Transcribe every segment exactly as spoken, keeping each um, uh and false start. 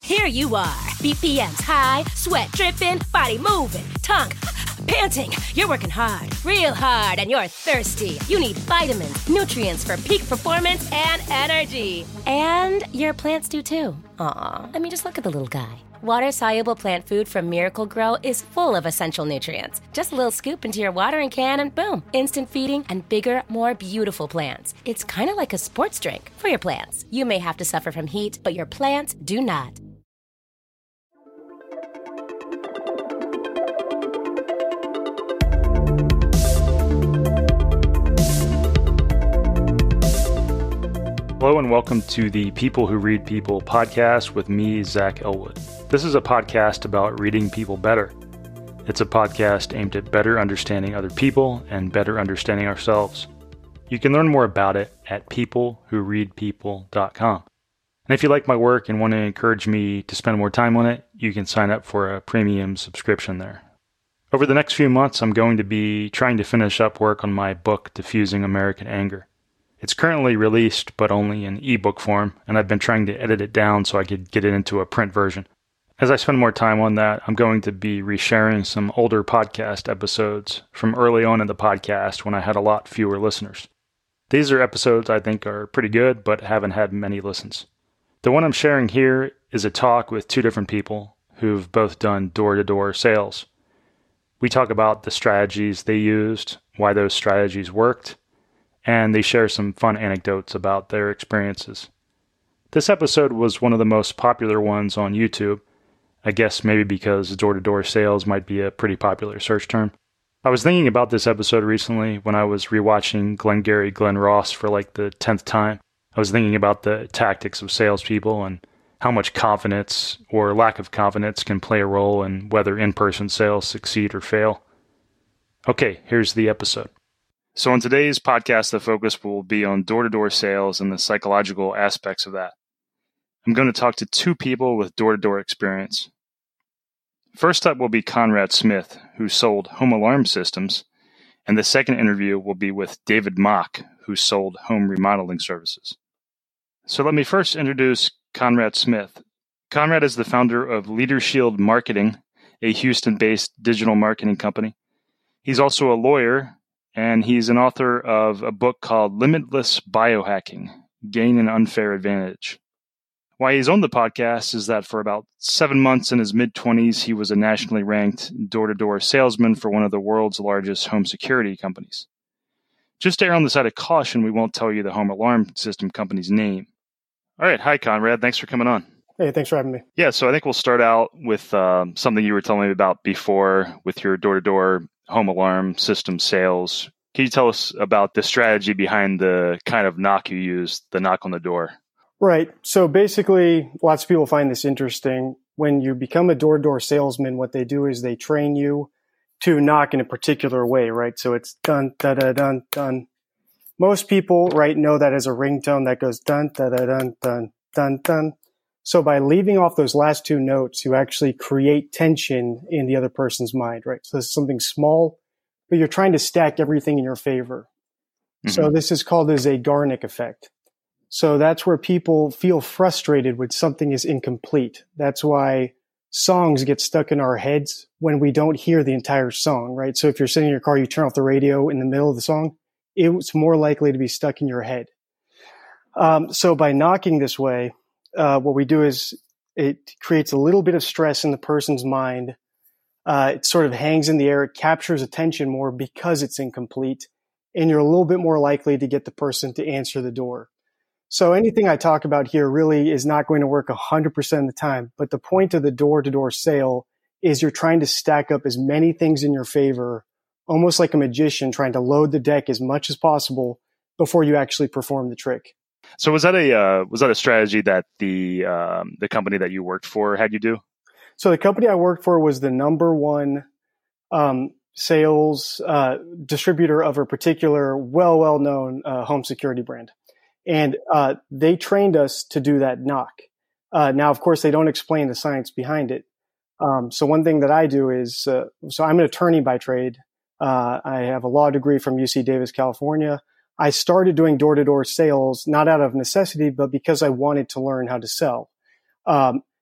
Here you are, B P Ms high, sweat dripping, body moving, tongue panting. You're working hard, real hard, and you're thirsty. You need vitamins, nutrients for peak performance and energy. And your plants do too. Aw, I mean, just look at the little guy. Water-soluble plant food from Miracle Grow is full of essential nutrients. Just a little scoop into your watering can and boom, instant feeding and bigger, more beautiful plants. It's kind of like a sports drink for your plants. You may have to suffer from heat, but your plants do not. Hello and welcome to the People Who Read People podcast with me, Zach Elwood. This is a podcast about reading people better. It's a podcast aimed at better understanding other people and better understanding ourselves. You can learn more about it at people who read people dot com. And if you like my work and want to encourage me to spend more time on it, you can sign up for a premium subscription there. Over the next few months, I'm going to be trying to finish up work on my book, Diffusing American Anger. It's currently released, but only in ebook form, and I've been trying to edit it down so I could get it into a print version. As I spend more time on that, I'm going to be resharing some older podcast episodes from early on in the podcast when I had a lot fewer listeners. These are episodes I think are pretty good, but haven't had many listens. The one I'm sharing here is a talk with two different people who've both done door-to-door sales. We talk about the strategies they used, why those strategies worked, and they share some fun anecdotes about their experiences. This episode was one of the most popular ones on YouTube. I guess maybe because door-to-door sales might be a pretty popular search term. I was thinking about this episode recently when I was rewatching Glengarry Glen Ross for like the tenth time. I was thinking about the tactics of salespeople and how much confidence or lack of confidence can play a role in whether in-person sales succeed or fail. Okay, here's the episode. So on today's podcast, the focus will be on door-to-door sales and the psychological aspects of that. I'm going to talk to two people with door-to-door experience. First up will be Conrad Smith, who sold home alarm systems, and the second interview will be with David Mock, who sold home remodeling services. So let me first introduce Conrad Smith. Conrad is the founder of LeaderShield Marketing, a Houston-based digital marketing company. He's also a lawyer, and he's an author of a book called Limitless Biohacking, Gain an Unfair Advantage. Why he's on the podcast is that for about seven months in his mid-twenties, he was a nationally ranked door-to-door salesman for one of the world's largest home security companies. Just to err on the side of caution, we won't tell you the home alarm system company's name. All right. Hi, Conrad. Thanks for coming on. Hey, thanks for having me. Yeah, so I think we'll start out with um, something you were telling me about before with your door-to-door home alarm system sales. Can you tell us about the strategy behind the kind of knock you used, the knock on the door? Right. So basically, lots of people find this interesting. When you become a door-to-door salesman, what they do is they train you to knock in a particular way, right? So it's dun, da, da, dun, dun. Most people, right, know that as a ringtone that goes dun, da, da, dun, dun, dun, dun. So by leaving off those last two notes, you actually create tension in the other person's mind, right? So this is something small, but you're trying to stack everything in your favor. Mm-hmm. So this is called as a Garnick effect. So that's where people feel frustrated when something is incomplete. That's why songs get stuck in our heads when we don't hear the entire song, right? So if you're sitting in your car, you turn off the radio in the middle of the song, it's more likely to be stuck in your head. Um, so by knocking this way, uh, what we do is it creates a little bit of stress in the person's mind. Uh, it sort of hangs in the air. It captures attention more because it's incomplete, and you're a little bit more likely to get the person to answer the door. So anything I talk about here really is not going to work one hundred percent of the time. But the point of the door-to-door sale is you're trying to stack up as many things in your favor, almost like a magician trying to load the deck as much as possible before you actually perform the trick. So was that a uh, was that a strategy that the um, the company that you worked for had you do? So the company I worked for was the number one um, sales uh, distributor of a particular well, well-known uh, home security brand. And uh, they trained us to do that knock. Uh, now, of course, they don't explain the science behind it. Um, so one thing that I do is, uh, so I'm an attorney by trade. Uh, I have a law degree from U C Davis, California. I started doing door-to-door sales, not out of necessity, but because I wanted to learn how to sell. Um,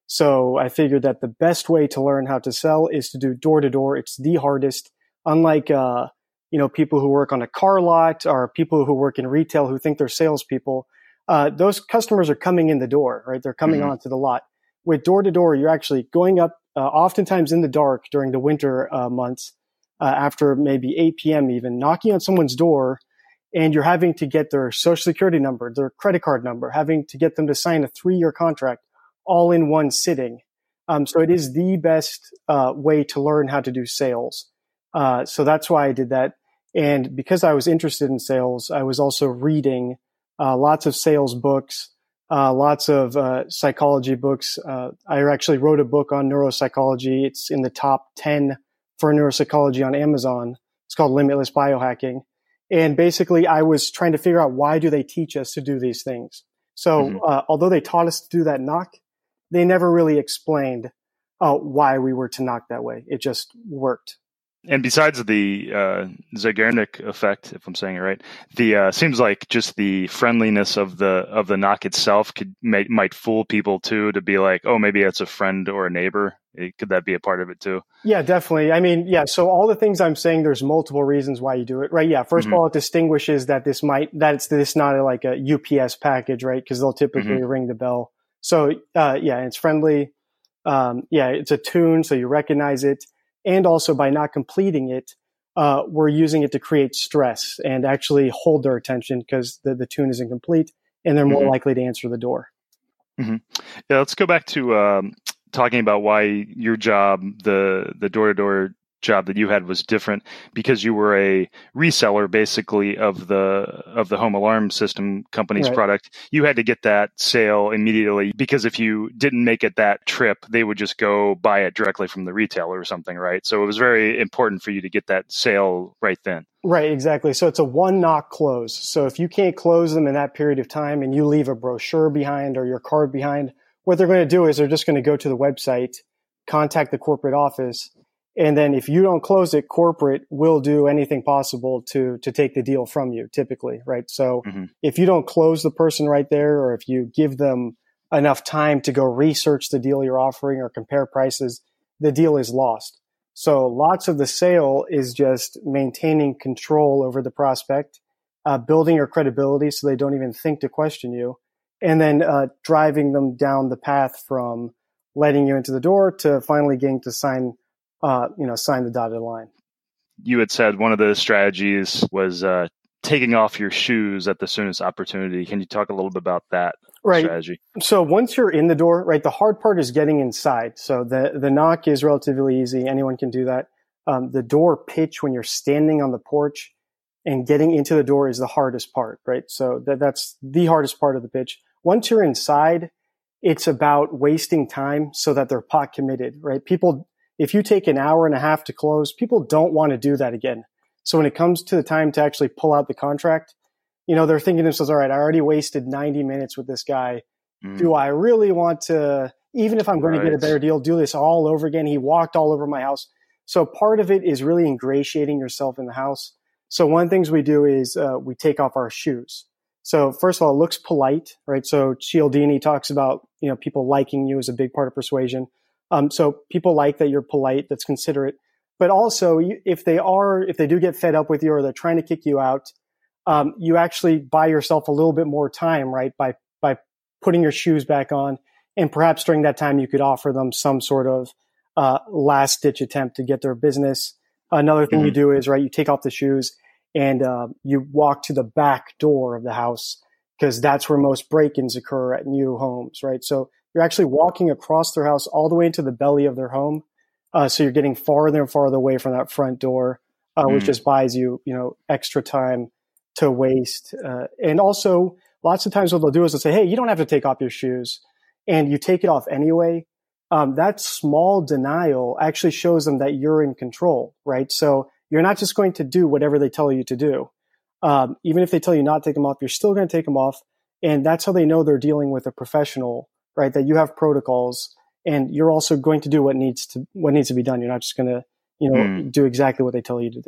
So I figured that the best way to learn how to sell is to do door to door. It's the hardest. Unlike, uh, you know, people who work on a car lot or people who work in retail who think they're salespeople, uh, those customers are coming in the door, right? They're coming Mm-hmm. onto the lot. With door to door, you're actually going up, uh, oftentimes in the dark during the winter uh, months, uh, after maybe eight p.m. even, knocking on someone's door, and you're having to get their social security number, their credit card number, having to get them to sign a three-year contract all in one sitting. Um, so it is the best uh, way to learn how to do sales. Uh, so that's why I did that. And because I was interested in sales, I was also reading uh, lots of sales books, uh, lots of uh, psychology books. Uh, I actually wrote a book on neuropsychology. It's in the top ten for neuropsychology on Amazon. It's called Limitless Biohacking. And basically, I was trying to figure out, why do they teach us to do these things? So Mm-hmm. uh, although they taught us to do that knock, they never really explained uh, why we were to knock that way. It just worked. And besides the uh, Zeigarnik effect, if I'm saying it right, the uh, seems like just the friendliness of the of the knock itself could may, might fool people too, to be like, oh, maybe that's a friend or a neighbor. It, could that be a part of it too? Yeah, definitely. I mean, yeah. So all the things I'm saying, there's multiple reasons why you do it, right? Yeah. First Mm-hmm. of all, it distinguishes that this might that it's this not a, like a U P S package, right? Because they'll typically Mm-hmm. ring the bell. So uh, yeah, it's friendly. Um, yeah, it's a tune, so you recognize it. And also, by not completing it, uh, we're using it to create stress and actually hold their attention, because the, the tune is incomplete, and they're more Mm-hmm. likely to answer the door. Mm-hmm. Yeah, let's go back to um, talking about why your job, the the door to door job that you had, was different, because you were a reseller basically of the of the home alarm system company's Right. product. You had to get that sale immediately, because if you didn't make it that trip, they would just go buy it directly from the retailer or something, right? So it was very important for you to get that sale right then. Right, exactly. So it's a one knock close. So if you can't close them in that period of time and you leave a brochure behind or your card behind, what they're going to do is they're just going to go to the website, contact the corporate office, and then if you don't close it, corporate will do anything possible to to take the deal from you, typically, right? So Mm-hmm. if you don't close the person right there, or if you give them enough time to go research the deal you're offering or compare prices, the deal is lost. So lots of the sale is just maintaining control over the prospect, uh, building your credibility so they don't even think to question you, and then uh, driving them down the path from letting you into the door to finally getting to sign, uh, you know, sign the dotted line. You had said one of the strategies was uh, taking off your shoes at the soonest opportunity. Can you talk a little bit about that Right. strategy? So once you're in the door, right, the hard part is getting inside. So the, the knock is relatively easy. Anyone can do that. Um, the door pitch when you're standing on the porch and getting into the door is the hardest part, right? So that, that's the hardest part of the pitch. Once you're inside, it's about wasting time so that they're pot committed, right? People, if you take an hour and a half to close, people don't want to do that again. So when it comes to the time to actually pull out the contract, you know, they're thinking to themselves, all right, I already wasted ninety minutes with this guy. Mm. Do I really want to, even if I'm going Right. to get a better deal, do this all over again? He walked all over my house. So part of it is really ingratiating yourself in the house. So one of the things we do is uh, we take off our shoes. So first of all, it looks polite, right? So Cialdini talks about, you know, people liking you is a big part of persuasion. Um, so people like that you're polite, that's considerate. But also, you, if they are, if they do get fed up with you or they're trying to kick you out, um, you actually buy yourself a little bit more time, right? By by putting your shoes back on, and perhaps during that time you could offer them some sort of uh, last ditch attempt to get their business. Another thing Mm-hmm. you do is, right, you take off the shoes and uh, you walk to the back door of the house, because that's where most break-ins occur at new homes, right? So you're actually walking across their house all the way into the belly of their home. Uh, so you're getting farther and farther away from that front door, uh, Mm. which just buys you, you know, extra time to waste. Uh, and also, lots of times what they'll do is they'll say, hey, you don't have to take off your shoes. And you take it off anyway. Um, that small denial actually shows them that you're in control, right? So you're not just going to do whatever they tell you to do. Um, even if they tell you not to take them off, you're still going to take them off. And that's how they know they're dealing with a professional, right? That you have protocols and you're also going to do what needs to, what needs to be done. You're not just going to, you know, Mm. do exactly what they tell you to do.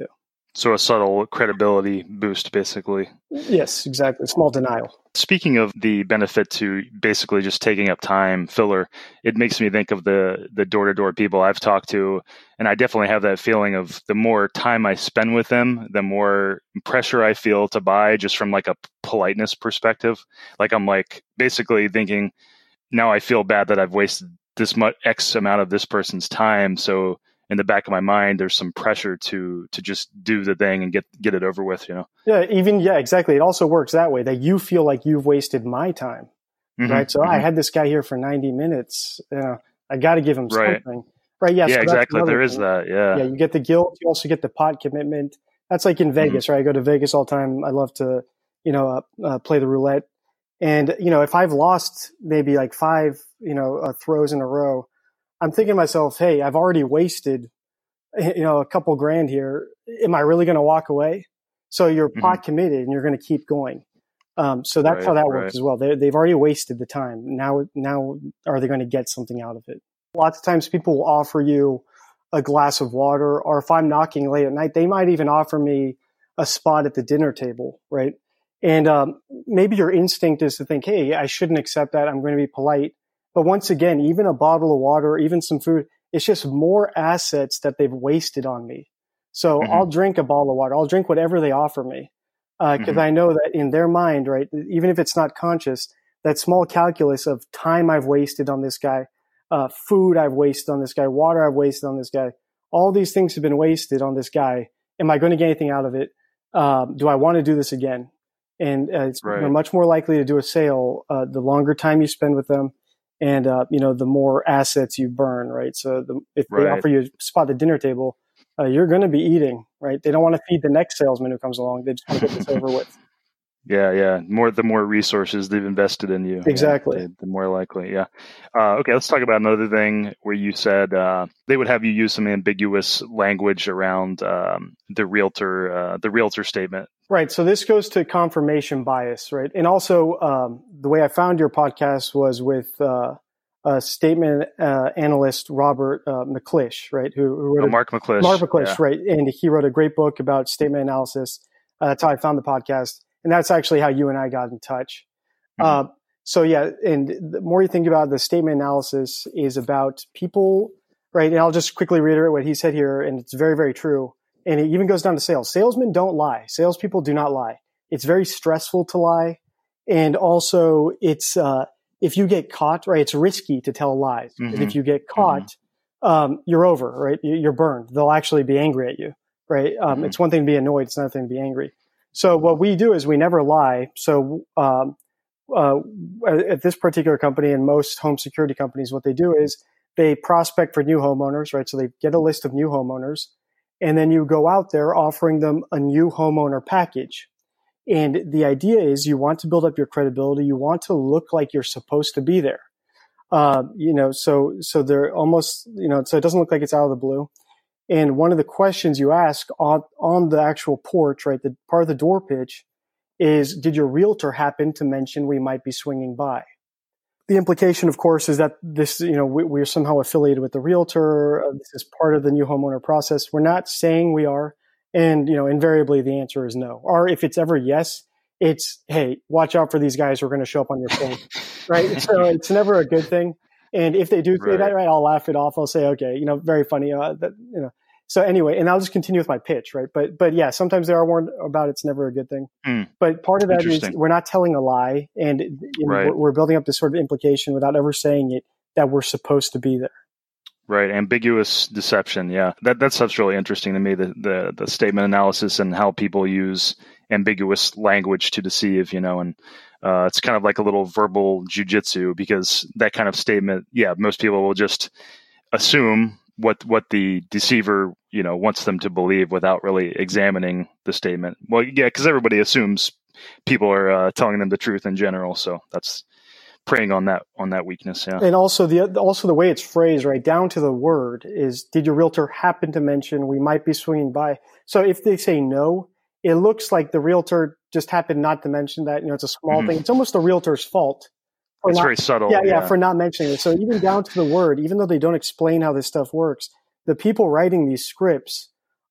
So a subtle credibility boost, basically. Yes, exactly. Small denial. Speaking of the benefit to basically just taking up time filler, it makes me think of the the door-to-door people I've talked to, and I definitely have that feeling of the more time I spend with them, the more pressure I feel to buy, just from like a politeness perspective. Like I'm like basically thinking, now I feel bad that I've wasted this much X amount of this person's time, so in the back of my mind, there's some pressure to to just do the thing and get get it over with, you know? Yeah, even, yeah, exactly. It also works that way, that you feel like you've wasted my time, mm-hmm, right? So mm-hmm. I had this guy here for ninety minutes. You know, I got to give him right. something. Right, yeah. Yeah, so exactly. There is thing. that, yeah. Yeah, you get the guilt. You also get the pot commitment. That's like in Vegas, mm-hmm. right? I go to Vegas all the time. I love to, you know, uh, uh, play the roulette. And, you know, if I've lost maybe like five, you know, uh, throws in a row, I'm thinking to myself, hey, I've already wasted, you know, a couple grand here. Am I really going to walk away? So you're mm-hmm. pot committed and you're going to keep going. Um, so that's right, how that right. works as well. They, they've already wasted the time. Now, now are they going to get something out of it? Lots of times people will offer you a glass of water, or if I'm knocking late at night, they might even offer me a spot at the dinner table, right? And um, maybe your instinct is to think, hey, I shouldn't accept that. I'm going to be polite. But once again, even a bottle of water, even some food, it's just more assets that they've wasted on me. So mm-hmm. I'll drink a bottle of water. I'll drink whatever they offer me because uh, mm-hmm. I know that in their mind, right, even if it's not conscious, that small calculus of time I've wasted on this guy, uh, food I've wasted on this guy, water I've wasted on this guy, all these things have been wasted on this guy. Am I going to get anything out of it? Um, do I want to do this again? And uh, it's right. you're much more likely to do a sale uh, the longer time you spend with them. And, uh, you know, the more assets you burn, right? So the, if they right. offer you a spot at the dinner table, uh, you're going to be eating, right? They don't want to feed the next salesman who comes along. They just want to get this over with. Yeah, yeah. More the more resources they've invested in you. Exactly. Yeah, the, the more likely, yeah. Uh, okay, let's talk about another thing where you said uh, they would have you use some ambiguous language around um, the realtor, uh, the realtor statement. Right. So this goes to confirmation bias, right? And also, um, the way I found your podcast was with uh, a statement uh, analyst, Robert uh, McClish, right? Who, who wrote oh, a, Mark McClish. Mark McClish, yeah. right? And he wrote a great book about statement analysis. Uh, that's how I found the podcast. And that's actually how you and I got in touch. Mm-hmm. Uh, so yeah, and the more you think about it, the statement analysis is about people, right? And I'll just quickly reiterate what he said here, and it's very, very true. And it even goes down to sales. Salesmen don't lie. Salespeople do not lie. It's very stressful to lie. And also it's, uh, if you get caught, right, it's risky to tell lies. Mm-hmm. And if you get caught, mm-hmm. um, you're over, right? You're burned. They'll actually be angry at you, right? Um, mm-hmm. It's one thing to be annoyed. It's another thing to be angry. So what we do is we never lie. So, um, uh, at this particular company and most home security companies, what they do is they prospect for new homeowners, right? So they get a list of new homeowners. And then you go out there offering them a new homeowner package. And the idea is you want to build up your credibility. You want to look like you're supposed to be there. Uh, you know, so, so they're almost, you know, so it doesn't look like it's out of the blue. And one of the questions you ask on, on the actual porch, right, the part of the door pitch is, did your realtor happen to mention we might be swinging by? The implication, of course, is that this, you know, we, we're somehow affiliated with the realtor. Uh, this is part of the new homeowner process. We're not saying we are. And, you know, invariably the answer is no. Or if it's ever yes, it's, hey, watch out for these guys who are going to show up on your phone, right? So it's never a good thing. And if they do say right. that, right, I'll laugh it off. I'll say, okay, you know, very funny. Uh, that, you know, so anyway, and I'll just continue with my pitch, right? But, but yeah, sometimes they are warned about it's never a good thing. Mm. But part of that is we're not telling a lie, and you know, right. we're, we're building up this sort of implication without ever saying it that we're supposed to be there. Right, ambiguous deception. Yeah, that that stuff's really interesting to me. The the the statement analysis and how people use ambiguous language to deceive. You know, and uh, it's kind of like a little verbal jujitsu, because that kind of statement, yeah, most people will just assume what what the deceiver, you know, wants them to believe without really examining the statement. Well, yeah, because everybody assumes people are uh, telling them the truth in general. So that's preying on that on that weakness. Yeah, and also the also the way it's phrased, right down to the word, is, did your realtor happen to mention we might be swinging by? So if they say no, it looks like the realtor just happened not to mention that. You know, it's a small mm-hmm. thing. It's almost the realtor's fault. It's not, very subtle. Yeah, yeah, yeah, for not mentioning it. So even down to the word, even though they don't explain how this stuff works, the people writing these scripts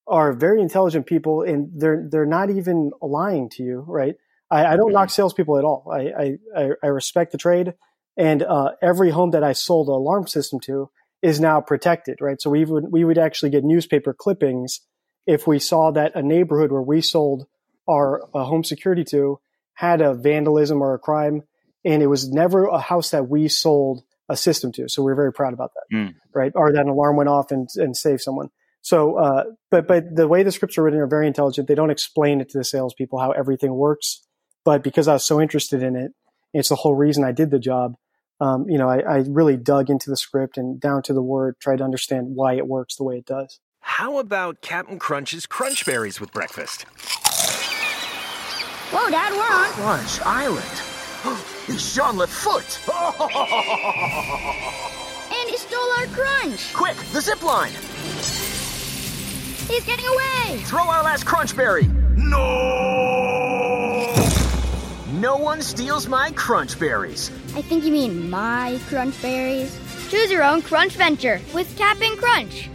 are very intelligent people, and they're they're not even lying to you, right? I, I don't mm-hmm. knock salespeople at all. I I, I respect the trade, and uh, every home that I sold an alarm system to is now protected, right? So we would we would actually get newspaper clippings if we saw that a neighborhood where we sold our uh, home security to had a vandalism or a crime, and it was never a house that we sold a system to. So we're very proud about that, mm. right? Or that an alarm went off and, and saved someone. So, uh, but, but the way the scripts are written are very intelligent. They don't explain it to the salespeople how everything works. But because I was so interested in it, it's the whole reason I did the job. Um, you know, I, I really dug into the script and down to the word, tried to understand why it works the way it does. How about Captain Crunch's Crunch Berries with breakfast? Whoa, Dad, we're on Crunch Island. He's Jean Lefoot. And he stole our crunch. Quick, the zip line. He's getting away. Throw our last crunch berry. No! No one steals my crunch berries. I think you mean my crunch berries. Choose your own crunch venture with Cap'n Crunch.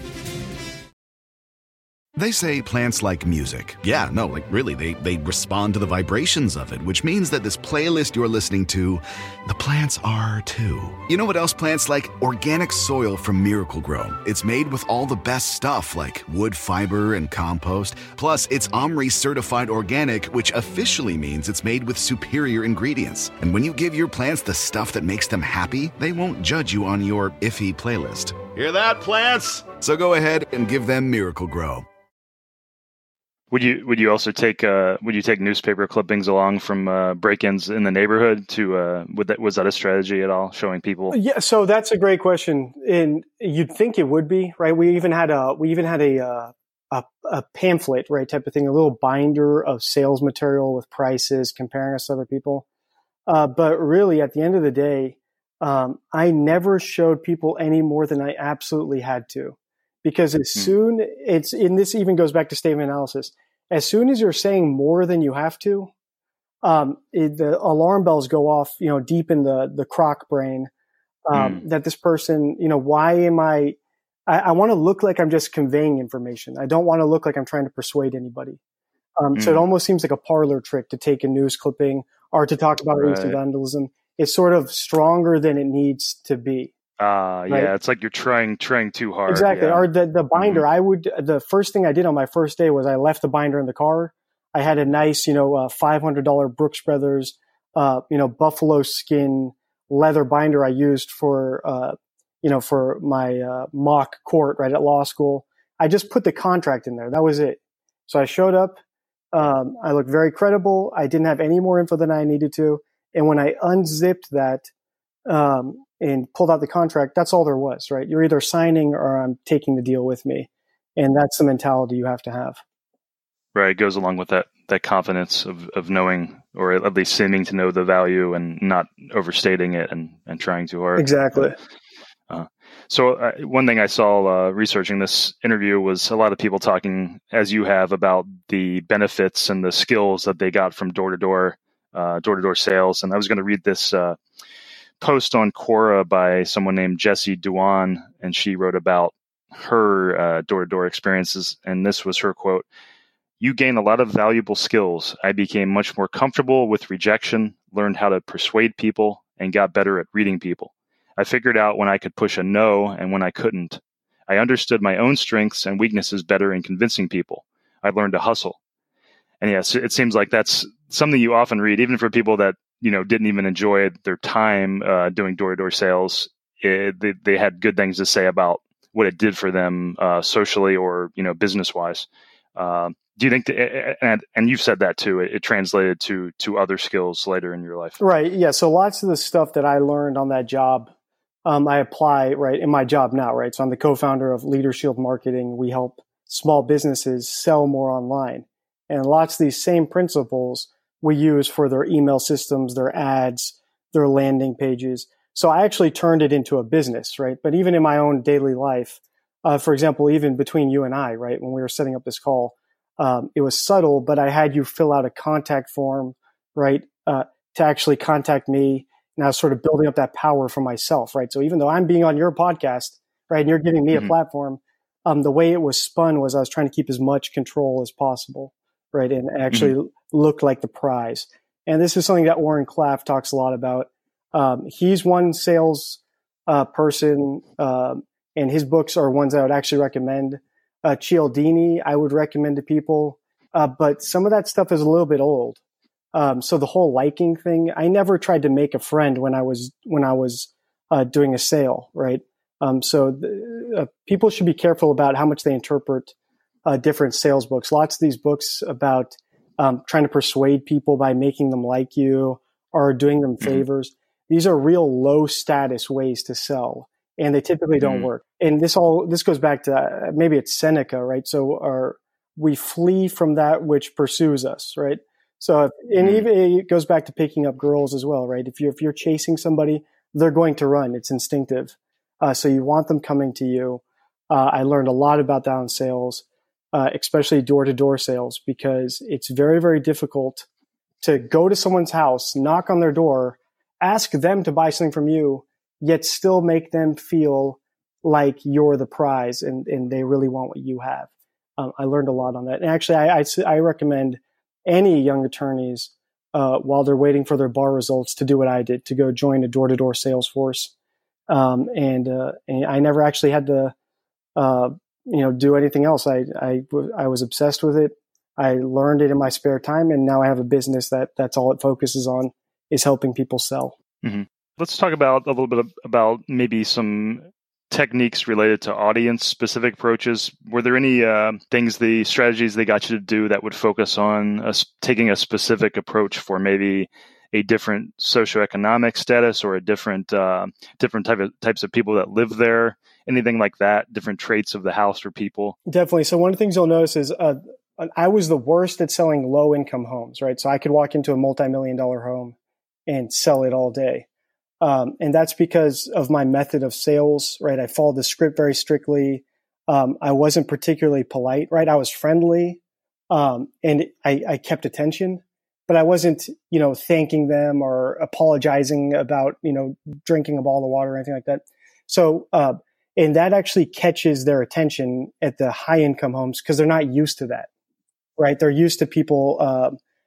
They say plants like music. Yeah, no, like really, they, they respond to the vibrations of it, which means that this playlist you're listening to, the plants are too. You know what else plants like? Organic soil from Miracle-Gro. It's made with all the best stuff like wood fiber and compost. Plus, it's OMRI certified organic, which officially means it's made with superior ingredients. And when you give your plants the stuff that makes them happy, they won't judge you on your iffy playlist. Hear that, plants? So go ahead and give them Miracle-Gro. Would you would you also take uh, would you take newspaper clippings along from uh, break-ins in the neighborhood to uh, would that was that a strategy at all, showing people? Yeah, so that's a great question, and you'd think it would be, right? We even had a we even had a uh, a, a pamphlet, right, type of thing, a little binder of sales material with prices, comparing us to other people. Uh, but really, at the end of the day, um, I never showed people any more than I absolutely had to. Because as hmm. soon it's, and this even goes back to statement analysis, as soon as you're saying more than you have to, um, it, the alarm bells go off, you know, deep in the, the croc brain, um, hmm. that this person, you know, why am I, I, I want to look like I'm just conveying information. I don't want to look like I'm trying to persuade anybody. Um, hmm. So it almost seems like a parlor trick to take a news clipping or to talk about right. recent vandalism. It's sort of stronger than it needs to be. Ah, uh, yeah, right? It's like you're trying trying too hard. Exactly. Yeah. Or the, the binder, mm-hmm. I would, the first thing I did on my first day was I left the binder in the car. I had a nice, you know, uh, five hundred dollars Brooks Brothers, uh, you know, buffalo skin leather binder I used for, uh, you know, for my uh, mock court right at law school. I just put the contract in there. That was it. So I showed up. Um, I looked very credible. I didn't have any more info than I needed to. And when I unzipped that, um, and pulled out the contract, that's all there was, right? You're either signing or I'm taking the deal with me. And that's the mentality you have to have. Right. It goes along with that, that confidence of, of knowing, or at least seeming to know the value and not overstating it and, and trying too hard. Exactly. Uh, so uh, one thing I saw uh, researching this interview was a lot of people talking, as you have, about the benefits and the skills that they got from door-to-door, uh, door-to-door sales. And I was going to read this uh, post on Quora by someone named Jessie Duan, and she wrote about her uh, door-to-door experiences. And this was her quote: "You gain a lot of valuable skills. I became much more comfortable with rejection, learned how to persuade people, and got better at reading people. I figured out when I could push a no and when I couldn't. I understood my own strengths and weaknesses better in convincing people. I learned to hustle." And yes, it seems like that's something you often read, even for people that, you know, didn't even enjoy their time uh, doing door-to-door sales. It, they, they had good things to say about what it did for them uh, socially or, you know, business-wise. Uh, do you think, that, and, and you've said that too, it, it translated to to other skills later in your life? Right. Yeah. So lots of the stuff that I learned on that job, um, I apply right in my job now. Right. So I'm the co-founder of Leader Shield Marketing. We help small businesses sell more online, and lots of these same principles we use for their email systems, their ads, their landing pages. So I actually turned it into a business, right? But even in my own daily life, uh, for example, even between you and I, right, when we were setting up this call, um, it was subtle, but I had you fill out a contact form, right, uh, to actually contact me. And I was sort of building up that power for myself, right? So even though I'm being on your podcast, right, and you're giving me mm-hmm. a platform, um, the way it was spun was I was trying to keep as much control as possible, right? And actually mm-hmm. look like the prize. And this is something that Warren Claff talks a lot about. Um, he's one sales uh, person, uh, and his books are ones I would actually recommend. Uh, Cialdini, I would recommend to people, uh, but some of that stuff is a little bit old. Um, so the whole liking thing, I never tried to make a friend when I was when I was uh, doing a sale, right? Um, so the, uh, people should be careful about how much they interpret uh, different sales books. Lots of these books about um, trying to persuade people by making them like you or doing them favors. These are real low status ways to sell, and they typically don't mm. work. And this all this goes back to uh, maybe it's Seneca, right? So our, we flee from that which pursues us, right? So, if, and mm. even it goes back to picking up girls as well, right? If you're if you're chasing somebody, they're going to run. It's instinctive. Uh, so you want them coming to you. Uh, I learned a lot about that in sales, uh, especially door-to-door sales, because it's very, very difficult to go to someone's house, knock on their door, ask them to buy something from you, yet still make them feel like you're the prize and, and they really want what you have. Um, I learned a lot on that. And actually, I, I, I recommend any young attorneys, uh, while they're waiting for their bar results, to do what I did, to go join a door-to-door sales force. Um, and, uh, and I never actually had to, uh, you know, do anything else. I, I, I was obsessed with it. I learned it in my spare time, and now I have a business that that's all it focuses on, is helping people sell. Mm-hmm. Let's talk about a little bit of, about maybe some techniques related to audience specific approaches. Were there any uh, things, the strategies they got you to do that would focus on a, taking a specific approach for maybe a different socioeconomic status or a different uh, different type of types of people that live there? Anything like that? Different traits of the house for people? Definitely. So one of the things you'll notice is uh, I was the worst at selling low income homes, right? So I could walk into a multi-million dollar home and sell it all day. Um, and that's because of my method of sales, right? I followed the script very strictly. Um, I wasn't particularly polite, right? I was friendly, um, and I, I kept attention, but I wasn't, you know, thanking them or apologizing about, you know, drinking a bottle of water or anything like that. So, uh, and that actually catches their attention at the high income homes because they're not used to that, right? They're used to people, uh,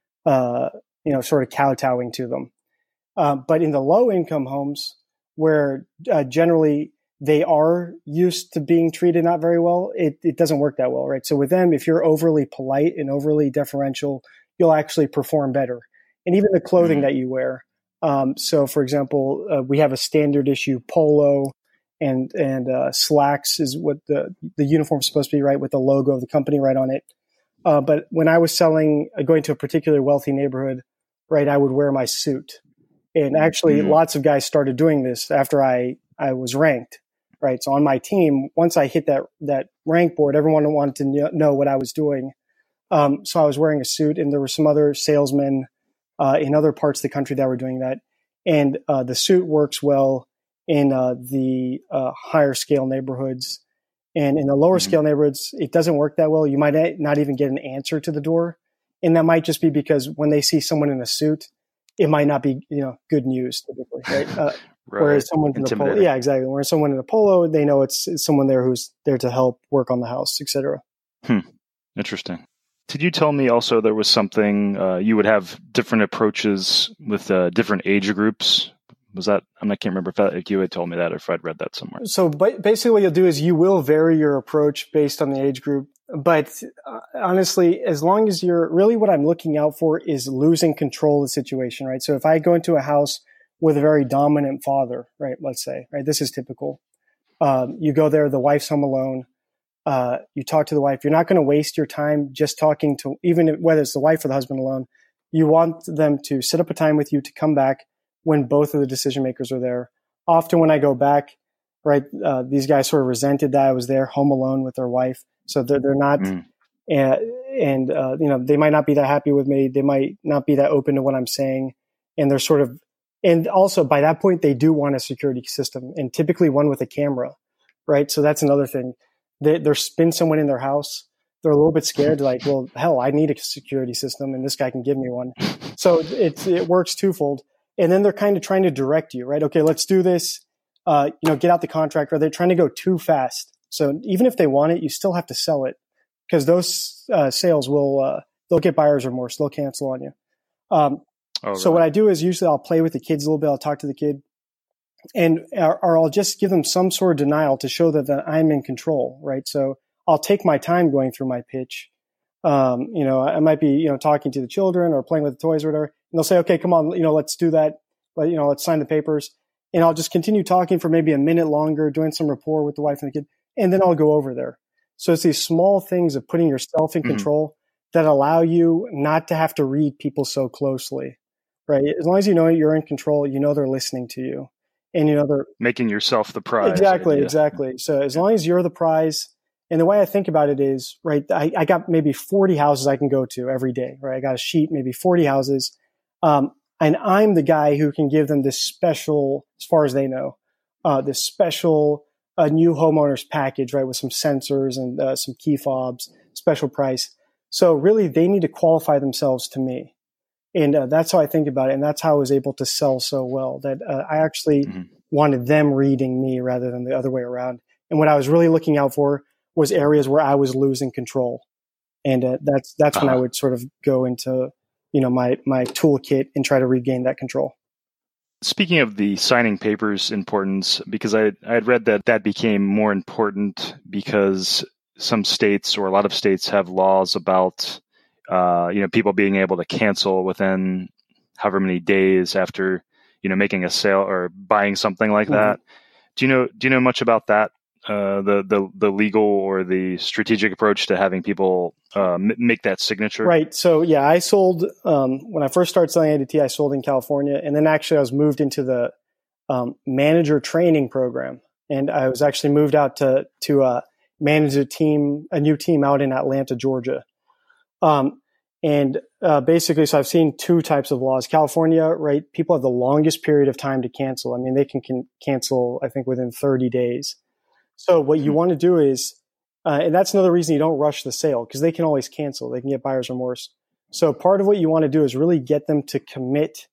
uh, you know, sort of kowtowing to them. Uh, but in the low income homes, where uh, generally they are used to being treated not very well, it, it doesn't work that well, right? So with them, if you're overly polite and overly deferential, you'll actually perform better. And even the clothing mm-hmm. that you wear. Um, so for example, uh, we have a standard issue polo and and uh, slacks is what the, the uniform is supposed to be, right, with the logo of the company right on it. Uh, but when I was selling, uh, going to a particular wealthy neighborhood, right, I would wear my suit. And actually, mm-hmm. lots of guys started doing this after I, I was ranked, right? So on my team, once I hit that that rank board, everyone wanted to know what I was doing. Um, so I was wearing a suit, and there were some other salesmen uh, in other parts of the country that were doing that. And uh, the suit works well in uh, the uh, higher scale neighborhoods. And in the lower mm-hmm. scale neighborhoods, it doesn't work that well. You might not even get an answer to the door. And that might just be because when they see someone in a suit, it might not be, you know, good news typically, right? Uh, right. Whereas someone in a polo, yeah, exactly. Whereas someone in a polo, they know it's, it's someone there who's there to help work on the house, et cetera. Hmm. Interesting. Did you tell me also there was something uh, you would have different approaches with uh, different age groups? Was that, I can't remember if, that, if you had told me that or if I'd read that somewhere. So basically what you'll do is you will vary your approach based on the age group. But uh, honestly, as long as you're really, what I'm looking out for is losing control of the situation, right? So if I go into a house with a very dominant father, right, let's say, right, this is typical. Um, you go there, the wife's home alone. Uh, you talk to the wife. You're not going to waste your time just talking to, even if, whether it's the wife or the husband alone. You want them to set up a time with you to come back when both of the decision makers are there. Often when I go back, right, uh, these guys sort of resented that I was there home alone with their wife. So they're, they're not, mm. and, and uh, you know, they might not be that happy with me. They might not be that open to what I'm saying. And they're sort of, and also by that point, they do want a security system, and typically one with a camera, right? So that's another thing. They, there's been someone in their house. They're a little bit scared. Like, well, hell, I need a security system, and this guy can give me one. So it, it works twofold. And then they're kind of trying to direct you, right? Okay, let's do this. Uh, you know, get out the contract. Or they're trying to go too fast. So even if they want it, you still have to sell it because those uh, sales will, uh, they'll get buyer's remorse. They'll cancel on you. Um, oh, so really? what I do is usually I'll play with the kids a little bit. I'll talk to the kid and, or, or I'll just give them some sort of denial to show that, that I'm in control, right? So I'll take my time going through my pitch. Um, you know, I might be, you know, talking to the children or playing with the toys or whatever. And they'll say, okay, come on, you know, let's do that. But, you know, let's sign the papers. And I'll just continue talking for maybe a minute longer, doing some rapport with the wife and the kid. And then I'll go over there. So it's these small things of putting yourself in mm-hmm. control that allow you not to have to read people so closely, right? As long as you know you're in control, you know they're listening to you. And, you know, they're making yourself the prize. Exactly, idea. exactly. So as long as you're the prize, and the way I think about it is, right, I, I got maybe forty houses I can go to every day, right? I got a sheet, maybe forty houses. Um, and I'm the guy who can give them this special, as far as they know, uh, this special uh, new homeowners package, right, with some sensors and uh, some key fobs, special price. So really, they need to qualify themselves to me. And uh, that's how I think about it. And that's how I was able to sell so well, that uh, I actually mm-hmm. wanted them reading me rather than the other way around. And what I was really looking out for was areas where I was losing control. And uh, that's that's uh-huh. when I would sort of go into, you know, my my toolkit and try to regain that control. Speaking of the signing papers importance, because I I had read that that became more important because some states or a lot of states have laws about uh, you know, people being able to cancel within however many days after, you know, making a sale or buying something like mm-hmm. that. Do you know do you know much about that? Uh, the, the, the legal or the strategic approach to having people uh, m- make that signature? Right. So, yeah, I sold, um, when I first started selling A D T, I sold in California. And then actually I was moved into the um, manager training program. And I was actually moved out to, to uh, manage a team, a new team out in Atlanta, Georgia. Um, and uh, basically, so I've seen two types of laws. California, right, people have the longest period of time to cancel. I mean, they can, can cancel, I think, within thirty days. So what you want to do is, uh, and that's another reason you don't rush the sale, because they can always cancel. They can get buyer's remorse. So part of what you want to do is really get them to commit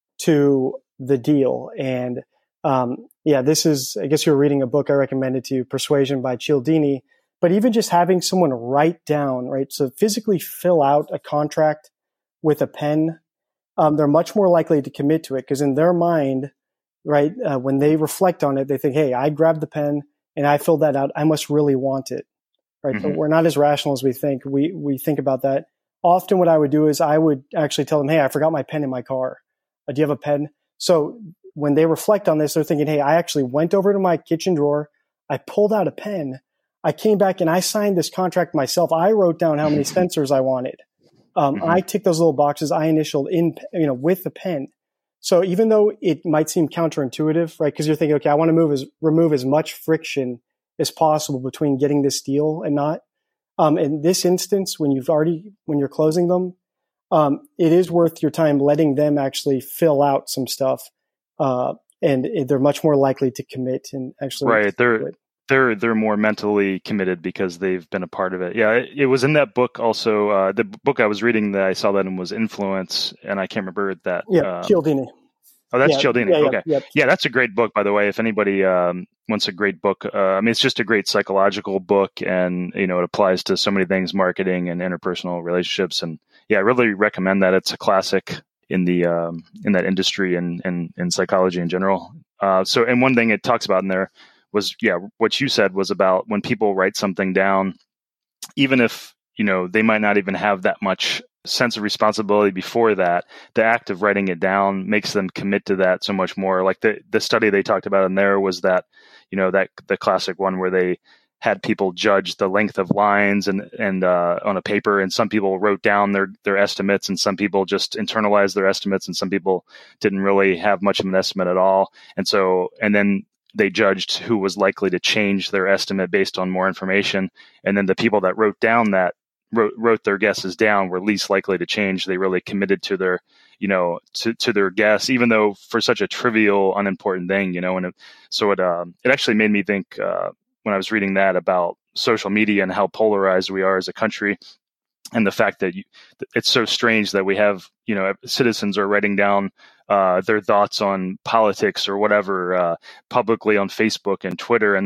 to the deal. And um, yeah, this is, I guess you're reading a book I recommended to you, Persuasion by Cialdini. But even just having someone write down, right, so physically fill out a contract with a pen, um, they're much more likely to commit to it, because in their mind, right, uh, when they reflect on it, they think, hey, I grabbed the pen and I filled that out. I must really want it, right? Mm-hmm. So we're not as rational as we think. We we think about that. Often what I would do is I would actually tell them, hey, I forgot my pen in my car. Uh, do you have a pen? So when they reflect on this, they're thinking, hey, I actually went over to my kitchen drawer. I pulled out a pen. I came back and I signed this contract myself. I wrote down how many sensors I wanted. Um, mm-hmm. I ticked those little boxes. I initialed in, you know, with the pen. So even though it might seem counterintuitive, right? Because you're thinking, okay, I want to move as, remove as much friction as possible between getting this deal and not. Um, in this instance, when you've already, when you're closing them, um, it is worth your time letting them actually fill out some stuff. Uh, and they're much more likely to commit and actually. Right. They're, they're, they're more mentally committed because they've been a part of it. Yeah. It, it was in that book also, uh, the book I was reading that I saw that in was Influence, and I can't remember that. Yeah. Um, Cialdini. Oh, that's yeah, Cialdini. Yeah, yeah, okay. Yeah. yeah, that's a great book, by the way. If anybody um, wants a great book, uh, I mean, it's just a great psychological book, and, you know, it applies to so many things, marketing and interpersonal relationships. And yeah, I really recommend that. It's a classic in the um, in that industry and and in psychology in general. Uh, so, and one thing it talks about in there was, yeah, what you said was about when people write something down, even if, you know, they might not even have that much sense of responsibility before that, the act of writing it down makes them commit to that so much more. Like the, the study they talked about in there was that, you know, that the classic one where they had people judge the length of lines and, and, uh, on a paper, and some people wrote down their, their estimates, and some people just internalized their estimates, and some people didn't really have much of an estimate at all. And so, and then they judged who was likely to change their estimate based on more information. And then the people that wrote down that wrote, wrote their guesses down were least likely to change. They really committed to their, you know, to, to their guess, even though for such a trivial, unimportant thing, you know, and it, so it, um, it actually made me think, uh, when I was reading that about social media and how polarized we are as a country, and the fact that you, it's so strange that we have, you know, citizens are writing down uh, their thoughts on politics or whatever uh, publicly on Facebook and Twitter, and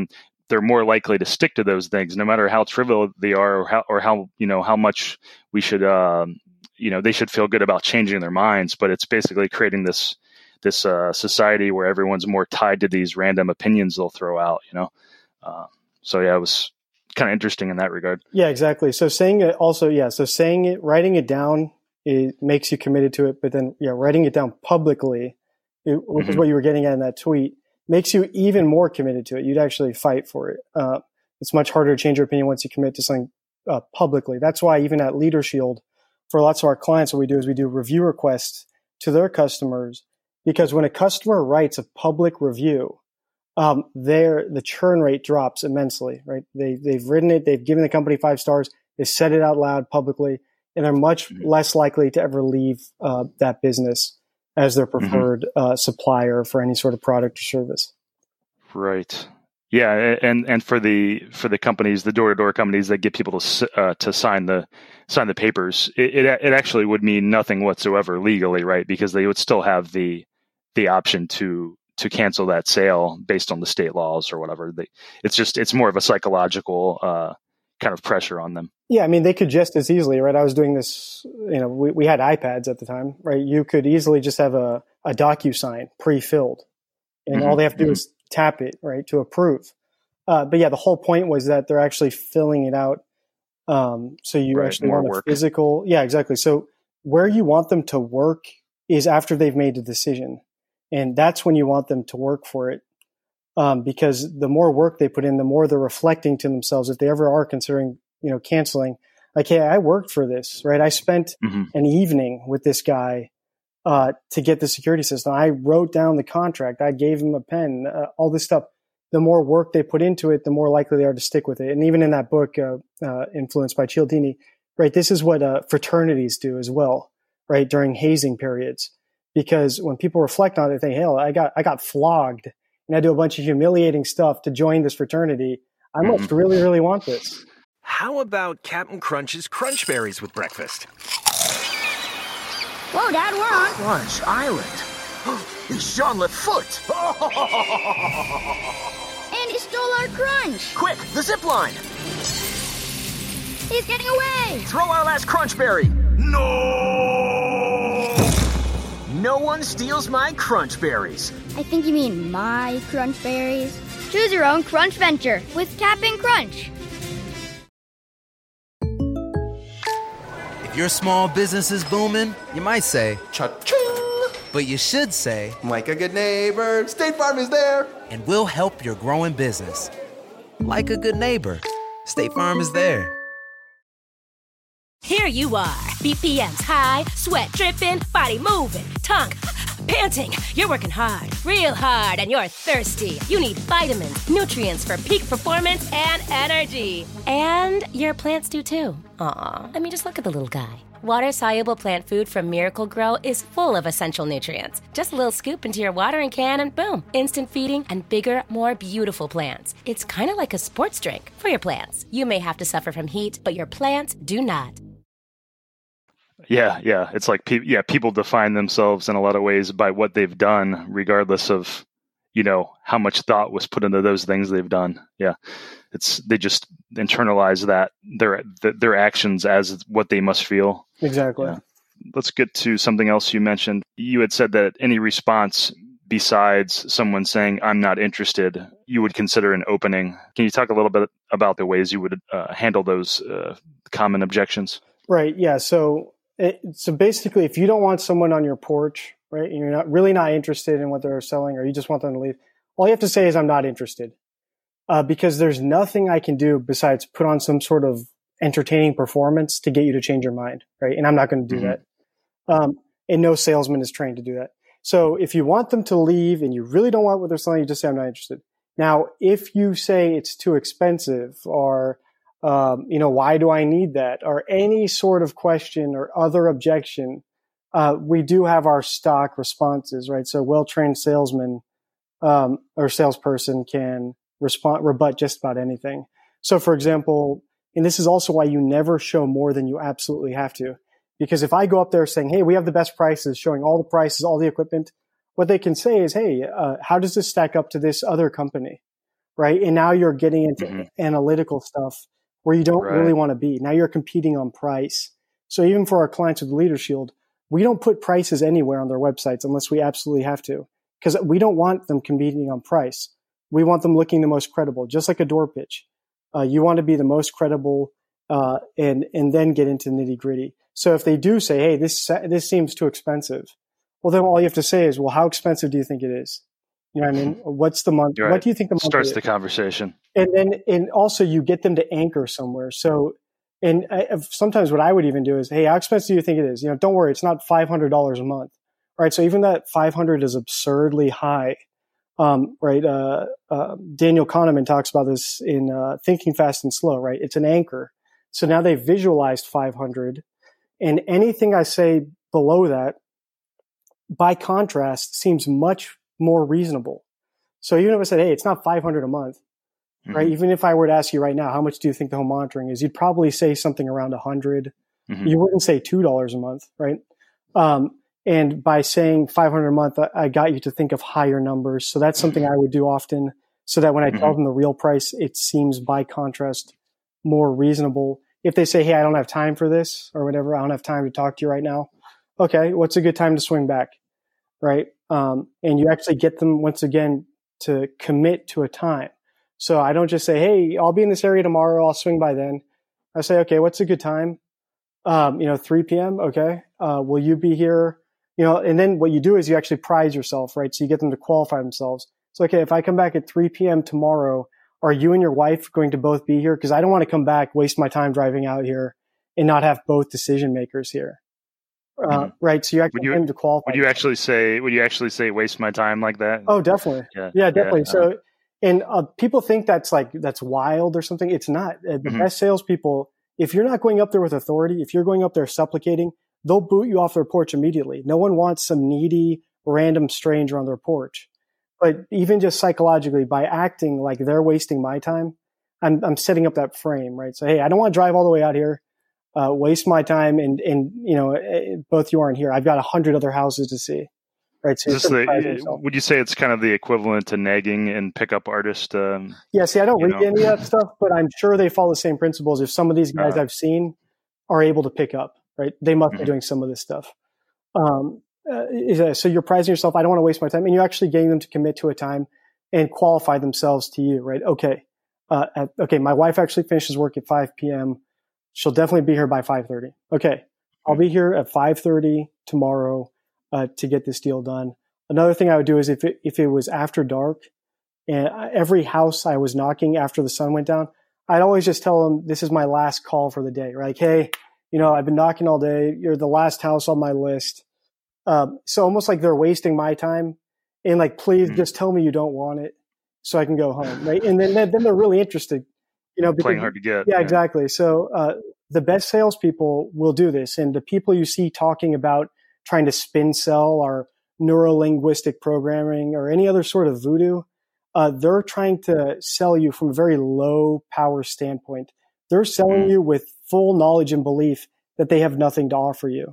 they're more likely to stick to those things, no matter how trivial they are, or how, or how you know how much we should, um, you know, they should feel good about changing their minds. But it's basically creating this this uh, society where everyone's more tied to these random opinions they'll throw out. You know, uh, so yeah, it was kind of interesting in that regard. Yeah, exactly. So saying it also, yeah, so saying it, writing it down, it makes you committed to it. But then, yeah, writing it down publicly, it, which mm-hmm. is what you were getting at in that tweet, makes you even more committed to it. You'd actually fight for it. Uh, it's much harder to change your opinion once you commit to something uh, publicly. That's why even at LeaderShield, for lots of our clients, what we do is we do review requests to their customers, because when a customer writes a public review, um, their the churn rate drops immensely, right? They, they've written it, they've given the company five stars, they said it out loud publicly, and they're much mm-hmm. less likely to ever leave uh, that business as their preferred mm-hmm. uh, supplier for any sort of product or service. Right. Yeah, and and for the for the companies, the door to door companies that get people to uh, to sign the sign the papers, it, it it actually would mean nothing whatsoever legally, right? Because they would still have the the option to to cancel that sale based on the state laws or whatever. They, it's just it's more of a psychological uh, kind of pressure on them. Yeah, I mean, they could just as easily, right? I was doing this, you know, we, we had iPads at the time, right? You could easily just have a, a DocuSign pre-filled, and mm-hmm. all they have to do mm-hmm. is tap it, right, to approve. Uh, but yeah, the whole point was that they're actually filling it out. Um, so you right, actually want a work. physical. Yeah, exactly. So where you want them to work is after they've made a decision. And that's when you want them to work for it. Um, because the more work they put in, the more they're reflecting to themselves. If they ever are considering, you know, canceling, like, hey, I worked for this, right? I spent mm-hmm. an evening with this guy uh, to get the security system. I wrote down the contract. I gave him a pen, uh, all this stuff. The more work they put into it, the more likely they are to stick with it. And even in that book, uh, uh, influenced by Cialdini, right, this is what uh, fraternities do as well, right, during hazing periods. Because when people reflect on it, they think, hell, I got I got flogged, and I do a bunch of humiliating stuff to join this fraternity. I must mm-hmm. really, really want this. How about Captain Crunch's Crunch Berries with breakfast? Whoa, Dad, we're on Crunch Island. It's Jean Lafoot. And he stole our crunch. Quick, the zip line. He's getting away. Throw our last Crunch Berry. No! No one steals my Crunch Berries. I think you mean my Crunch Berries. Choose your own Crunch venture with Cap'n Crunch. If your small business is booming, you might say, cha-ching! But you should say, like a good neighbor, State Farm is there. And we'll help your growing business. Like a good neighbor, State Farm is there. Here you are, B P Ms high, sweat dripping, body moving, tongue panting. You're working hard, real hard, and you're thirsty. You need vitamins, nutrients for peak performance and energy. And your plants do too. Aw, I mean, just look at the little guy. Water-soluble plant food from Miracle Grow is full of essential nutrients. Just a little scoop into your watering can and boom, instant feeding and bigger, more beautiful plants. It's kind of like a sports drink for your plants. You may have to suffer from heat, but your plants do not. Yeah, yeah. It's like, pe- yeah, people define themselves in a lot of ways by what they've done, regardless of, you know, how much thought was put into those things they've done. Yeah. It's, they just internalize that, their, their actions as what they must feel. Exactly. Yeah. Let's get to something else you mentioned. You had said that any response besides someone saying, I'm not interested, you would consider an opening. Can you talk a little bit about the ways you would uh, handle those uh, common objections? Right. Yeah. So, it, so basically, if you don't want someone on your porch, right, and you're not really not interested in what they're selling, or you just want them to leave, all you have to say is, I'm not interested. Uh, because there's nothing I can do besides put on some sort of entertaining performance to get you to change your mind, right? And I'm not going to do mm-hmm. that. Um, and no salesman is trained to do that. So if you want them to leave and you really don't want what they're selling, you just say, I'm not interested. Now, if you say it's too expensive, or, um, you know, why do I need that? Or any sort of question or other objection, uh, we do have our stock responses, right? So well-trained salesman, um, or salesperson can respond, rebut just about anything. So for example, and this is also why you never show more than you absolutely have to. Because if I go up there saying, hey, we have the best prices, showing all the prices, all the equipment, what they can say is, hey, uh, how does this stack up to this other company? right? And now you're getting into Mm-hmm. analytical stuff where you don't Right. really want to be. Now you're competing on price. So even for our clients with Leader Shield, we don't put prices anywhere on their websites unless we absolutely have to, because we don't want them competing on price. We want them looking the most credible, just like a door pitch. Uh, you want to be the most credible, uh, and and then get into nitty gritty. So if they do say, "Hey, this this seems too expensive," well, then all you have to say is, "Well, how expensive do you think it is?" You know what I mean? What's the month? Right. What do you think the month Starts is? the conversation. And then, and also you get them to anchor somewhere. So, and I, sometimes what I would even do is, "Hey, how expensive do you think it is?" You know, don't worry, it's not five hundred dollars a month, right? So even that five hundred is absurdly high. Um, right. Uh, uh, Daniel Kahneman talks about this in, uh, Thinking Fast and Slow, right? It's an anchor. So now they've visualized five hundred, and anything I say below that, by contrast, seems much more reasonable. So even if I said, "Hey, it's not five hundred a month," mm-hmm. right? Even if I were to ask you right now, how much do you think the home monitoring is? You'd probably say something around a hundred. Mm-hmm. You wouldn't say two dollars a month, right? Um, And by saying five hundred a month, I got you to think of higher numbers. So that's something I would do often, so that when I tell them the real price, it seems by contrast more reasonable. If they say, "Hey, I don't have time for this," or whatever, "I don't have time to talk to you right now." Okay, what's a good time to swing back, right? Um, and you actually get them, once again, to commit to a time. So I don't just say, "Hey, I'll be in this area tomorrow. I'll swing by then." I say, "Okay, what's a good time?" Um, you know, three p.m. Okay. Uh, will you be here? You know, and then what you do is you actually prize yourself, right? So you get them to qualify themselves. So, okay, if I come back at three p.m. tomorrow, are you and your wife going to both be here? Because I don't want to come back, waste my time driving out here, and not have both decision makers here. Uh, mm-hmm. Right. So you actually get them to qualify. Would you actually say, would you actually say waste my time like that? Oh, definitely. Yeah, yeah definitely. Yeah. So, and uh, people think that's like, that's wild or something. It's not. Uh, the mm-hmm. best salespeople, if you're not going up there with authority, if you're going up there supplicating, they'll boot you off their porch immediately. No one wants some needy, random stranger on their porch. But even just psychologically, by acting like they're wasting my time, I'm, I'm setting up that frame, right? So, hey, I don't want to drive all the way out here, uh, waste my time, and, and you know, both you aren't here. I've got a hundred other houses to see, right? So the, would you say it's kind of the equivalent to nagging and pickup artist? Um, yeah, see, I don't read know. any of that stuff, but I'm sure they follow the same principles. If some of these guys uh, I've seen are able to pick up, right? They must mm-hmm. be doing some of this stuff. Um, uh, so you're prizing yourself. I don't want to waste my time. And you're actually getting them to commit to a time and qualify themselves to you, right? Okay. Uh, at, okay. My wife actually finishes work at five p.m. She'll definitely be here by five thirty. Okay. I'll be here at five thirty tomorrow, uh, to get this deal done. Another thing I would do is if it, if it was after dark and every house I was knocking after the sun went down, I'd always just tell them, this is my last call for the day, right? Like, hey, you know, I've been knocking all day. You're the last house on my list. Um, so almost like they're wasting my time, and like, please mm-hmm. just tell me you don't want it so I can go home. Right. And then, then they're really interested, you know, because, playing hard to get. Yeah, yeah. exactly. So, uh, the best salespeople will do this. And the people you see talking about trying to spin sell or neuro-linguistic programming or any other sort of voodoo, uh, they're trying to sell you from a very low power standpoint. They're selling mm-hmm. you with full knowledge and belief that they have nothing to offer you.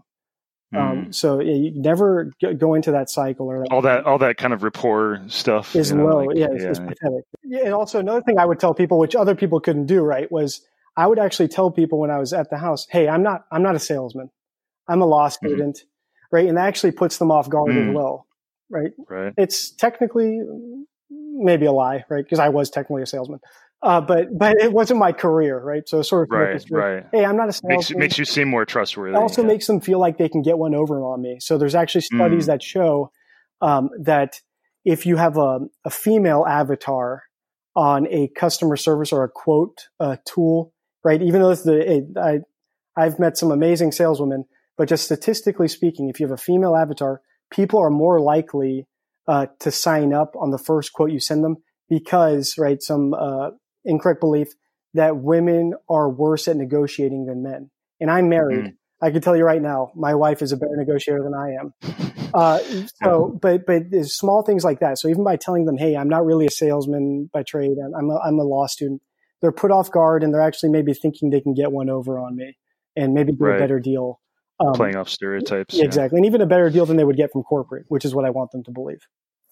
Um, so you never go into that cycle or that all that, all that kind of rapport stuff is you know, low. like, yeah, it's, yeah, it's pathetic. Yeah, and also another thing I would tell people, which other people couldn't do, right, was I would actually tell people when I was at the house, "Hey, I'm not, I'm not a salesman. I'm a law student," mm-hmm. right? And that actually puts them off guard mm. as well, right? Right. It's technically maybe a lie, right? Because I was technically a salesman. Uh, but but it wasn't my career, right? So sort of right, right. Hey, I'm not a salesman. Makes, makes you seem more trustworthy. It also yeah. makes them feel like they can get one over on me. So there's actually studies mm. that show um, that if you have a, a female avatar on a customer service or a quote uh, tool, right? Even though it's the it, I I've met some amazing saleswomen, but just statistically speaking, if you have a female avatar, people are more likely uh, to sign up on the first quote you send them because, right, some uh, incorrect belief that women are worse at negotiating than men. And I'm married. Mm. I can tell you right now, my wife is a better negotiator than I am. Uh, so, but, but there's small things like that. So even by telling them, hey, I'm not really a salesman by trade. I'm, I'm a, I'm a law student. They're put off guard and they're actually maybe thinking they can get one over on me and maybe get right. a better deal. Um, Playing off stereotypes. Yeah, exactly. And even a better deal than they would get from corporate, which is what I want them to believe.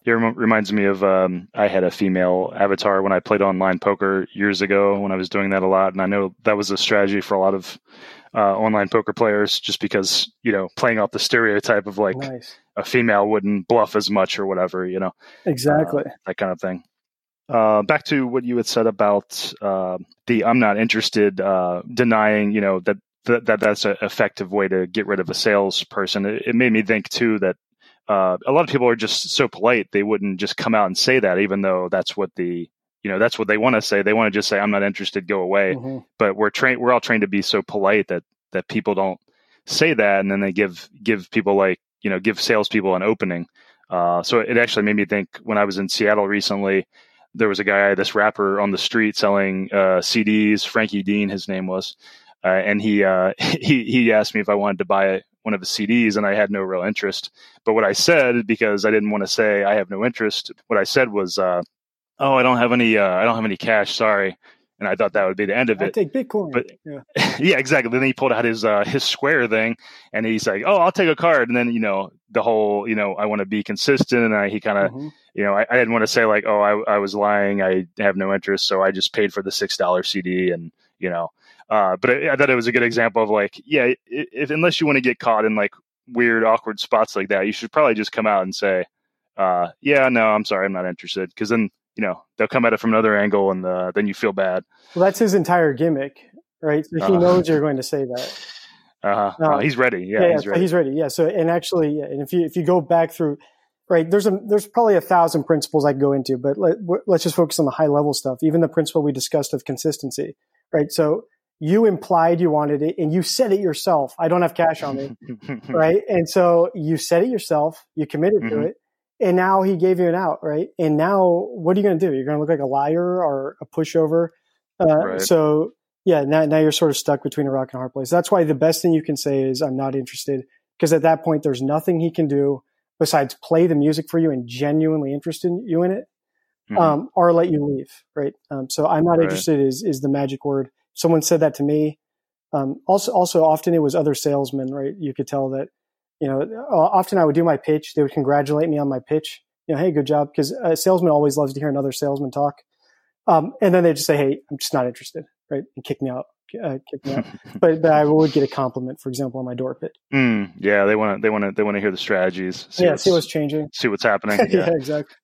It rem- reminds me of, um, I had a female avatar when I played online poker years ago when I was doing that a lot. And I know that was a strategy for a lot of uh, online poker players, just because, you know, playing off the stereotype of like Nice. a female wouldn't bluff as much or whatever, you know, Exactly. uh, that kind of thing. Uh, back to what you had said about uh, the I'm not interested, uh, denying, you know, that, that, that that's an effective way to get rid of a salesperson. It, it made me think too that Uh, a lot of people are just so polite, they wouldn't just come out and say that, even though that's what the, you know, that's what they want to say. They want to just say, I'm not interested, go away. Mm-hmm. But we're trained, we're all trained to be so polite that, that people don't say that. And then they give, give people like, you know, give salespeople an opening. Uh, so it actually made me think when I was in Seattle recently, there was a guy, this rapper on the street selling uh, C Ds, Frankie Dean, his name was. Uh, and he, uh, he, he asked me if I wanted to buy one of his C Ds, and I had no real interest. But what I said, because I didn't want to say I have no interest, what I said was, uh, "Oh, I don't have any, uh, I don't have any cash. Sorry." And I thought that would be the end of it. I take Bitcoin. But yeah. yeah, exactly. Then he pulled out his uh, his Square thing, and he's like, "Oh, I'll take a card." And then, you know, the whole, you know, I want to be consistent, and I, he kind of, mm-hmm. you know, I, I didn't want to say like, "Oh, I, I was lying. I have no interest," so I just paid for the six dollar C D, and you know. Uh, but I, I thought it was a good example of like, yeah, if, unless you want to get caught in like weird, awkward spots like that, you should probably just come out and say, uh, yeah, no, I'm sorry, I'm not interested. Because then, you know, they'll come at it from another angle, and uh, then you feel bad. Well, that's his entire gimmick, right? So he uh, knows you're going to say that. Uh-huh. Um, oh, he's ready. Yeah, yeah he's ready. He's ready. Yeah. So, and actually, yeah, and if you if you go back through, right, there's a there's probably a thousand principles I could go into, but let, let's just focus on the high level stuff. Even the principle we discussed of consistency, right? So you implied you wanted it, and you said it yourself. I don't have cash on me, right? And so you said it yourself. You committed mm-hmm. to it, and now he gave you an out, right? And now what are you going to do? You're going to look like a liar or a pushover. Uh, right. So yeah, now now you're sort of stuck between a rock and a hard place. That's why the best thing you can say is I'm not interested, because at that point there's nothing he can do besides play the music for you and genuinely interested you in it, mm-hmm. um, or let you leave, right? Um, so I'm not right. interested is is the magic word. Someone said that to me. Um, also, also often it was other salesmen, right? You could tell that, you know, often I would do my pitch. They would congratulate me on my pitch. You know, hey, good job. Because a salesman always loves to hear another salesman talk. Um, and then they just say, hey, I'm just not interested, right? And kick me out. Uh, kick me out. but, but I would get a compliment, for example, on my door pitch. Mm, yeah, they want to, they want to, they want to hear the strategies. See yeah, what's, see what's changing. See what's happening. yeah. yeah, exactly.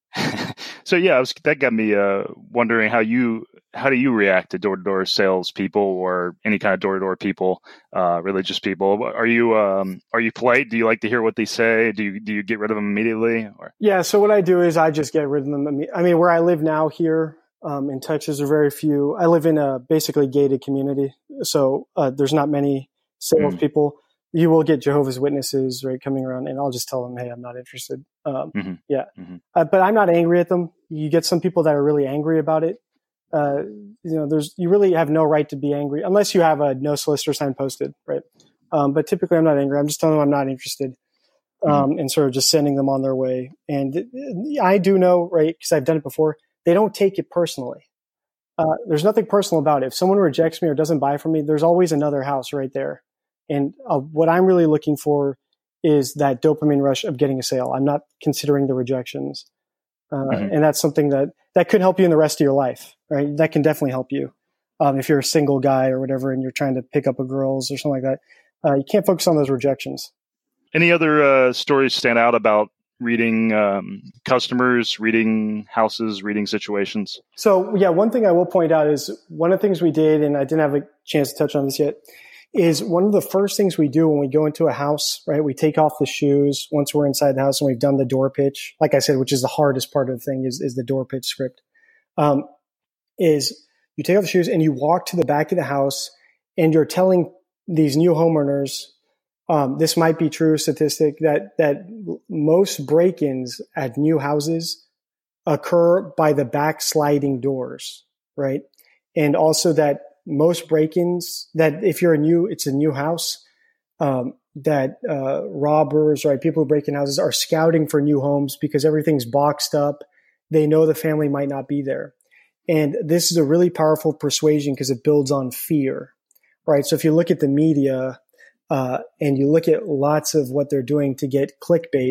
So yeah, I was, that got me uh, wondering how you, how do you react to door-to-door sales people or any kind of door-to-door people, uh, religious people? Are you um, are you polite? Do you like to hear what they say? Do you do you get rid of them immediately? Or? Yeah, so what I do is I just get rid of them. I mean, where I live now here um, in Texas, there are very few. I live in a basically gated community, so uh, there's not many salespeople. Mm. You will get Jehovah's Witnesses, right, coming around, and I'll just tell them, hey, I'm not interested. Um, mm-hmm. Yeah, mm-hmm. Uh, but I'm not angry at them. You get some people that are really angry about it. Uh, you know, there's, you really have no right to be angry unless you have a no solicitor sign posted, right? Um, but typically I'm not angry. I'm just telling them I'm not interested, um, mm-hmm. and sort of just sending them on their way. And I do know, right, because I've done it before, they don't take it personally. Uh, there's nothing personal about it. If someone rejects me or doesn't buy from me, there's always another house right there. And uh, what I'm really looking for is that dopamine rush of getting a sale. I'm not considering the rejections. Uh, mm-hmm. And that's something that, that could help you in the rest of your life, right? That can definitely help you. Um, if you're a single guy or whatever, and you're trying to pick up a girls or something like that, uh, you can't focus on those rejections. Any other uh, stories stand out about reading um, customers, reading houses, reading situations? So yeah, one thing I will point out is one of the things we did, and I didn't have a chance to touch on this yet, is one of the first things we do when we go into a house, right? We take off the shoes once we're inside the house and we've done the door pitch. Like I said, which is the hardest part of the thing is, is the door pitch script. Um, is you take off the shoes and you walk to the back of the house and you're telling these new homeowners, um, this might be true statistic that, that most break-ins at new houses occur by the back sliding doors, right? And also that most break-ins, that if you're a new, it's a new house, um, that uh, robbers, right, people who break in houses are scouting for new homes because everything's boxed up. They know the family might not be there. And this is a really powerful persuasion because it builds on fear, right? So if you look at the media uh, and you look at lots of what they're doing to get clickbait,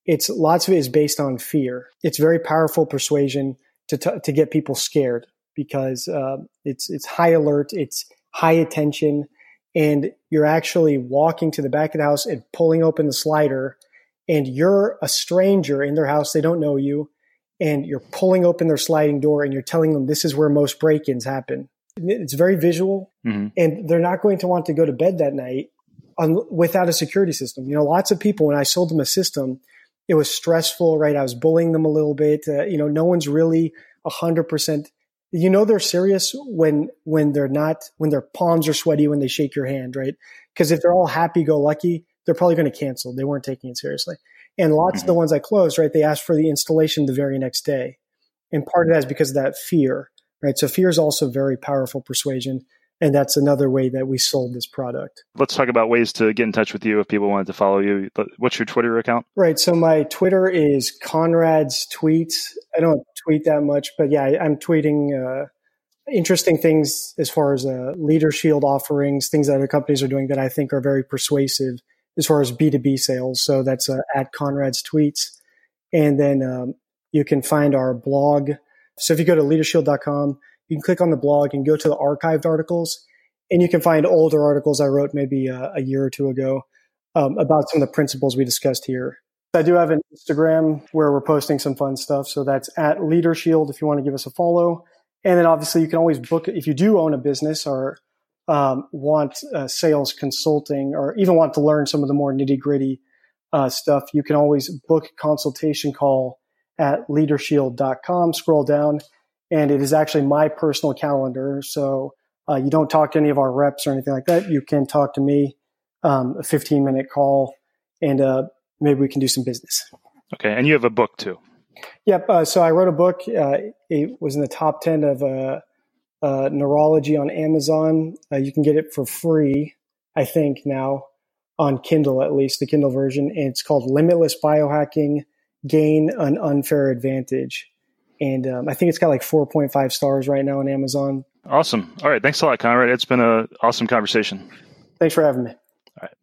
it's lots of it is based on fear. It's very powerful persuasion to t- to get people scared because uh, it's it's high alert, it's high attention, and you're actually walking to the back of the house and pulling open the slider, and you're a stranger in their house. They don't know you, and you're pulling open their sliding door, and you're telling them this is where most break-ins happen. It's very visual, mm-hmm. and they're not going to want to go to bed that night on, without a security system. You know, lots of people, when I sold them a system, it was stressful, right? I was bullying them a little bit. Uh, you know, no one's really a hundred percent. You know, they're serious when, when they're not, when their palms are sweaty, when they shake your hand, right? Because if they're all happy-go-lucky, they're probably going to cancel. They weren't taking it seriously. And lots mm-hmm. of the ones I closed, right? They asked for the installation the very next day. And part of that is because of that fear, right? So fear is also very powerful persuasion. And that's another way that we sold this product. Let's talk about ways to get in touch with you if people wanted to follow you. What's your Twitter account? Right. So my Twitter is Conrad's Tweets. I don't tweet that much, but yeah, I'm tweeting uh, interesting things as far as uh, Leader Shield offerings, things that other companies are doing that I think are very persuasive as far as B two B sales. So that's uh, at Conrad's Tweets. And then um, you can find our blog. So if you go to leader shield dot com, you can click on the blog and go to the archived articles, and you can find older articles I wrote maybe uh, a year or two ago um, about some of the principles we discussed here. I do have an Instagram where we're posting some fun stuff. So that's at LeaderShield if you want to give us a follow. And then obviously you can always book it if you do own a business or um, want uh, sales consulting or even want to learn some of the more nitty gritty uh, stuff. You can always book a consultation call at leader shield dot com. Scroll down. And it is actually my personal calendar. So uh, you don't talk to any of our reps or anything like that. You can talk to me, um, a fifteen minute call, and uh, maybe we can do some business. Okay. And you have a book too. Yep. Uh, so I wrote a book. Uh, it was in the top ten of uh, uh, neurology on Amazon. Uh, you can get it for free, I think, now on Kindle, at least the Kindle version. And it's called Limitless Biohacking, Gain an Unfair Advantage. And um, I think it's got like four point five stars right now on Amazon. Awesome. All right. Thanks a lot, Conrad. It's been an awesome conversation. Thanks for having me. All right.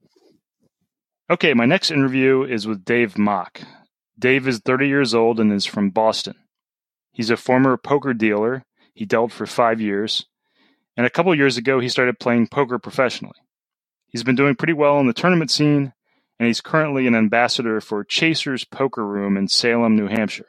Okay. My next interview is with Dave Mock. Dave is thirty years old and is from Boston. He's a former poker dealer. He dealt for five years. And a couple years ago, he started playing poker professionally. He's been doing pretty well in the tournament scene, and he's currently an ambassador for Chasers Poker Room in Salem, New Hampshire.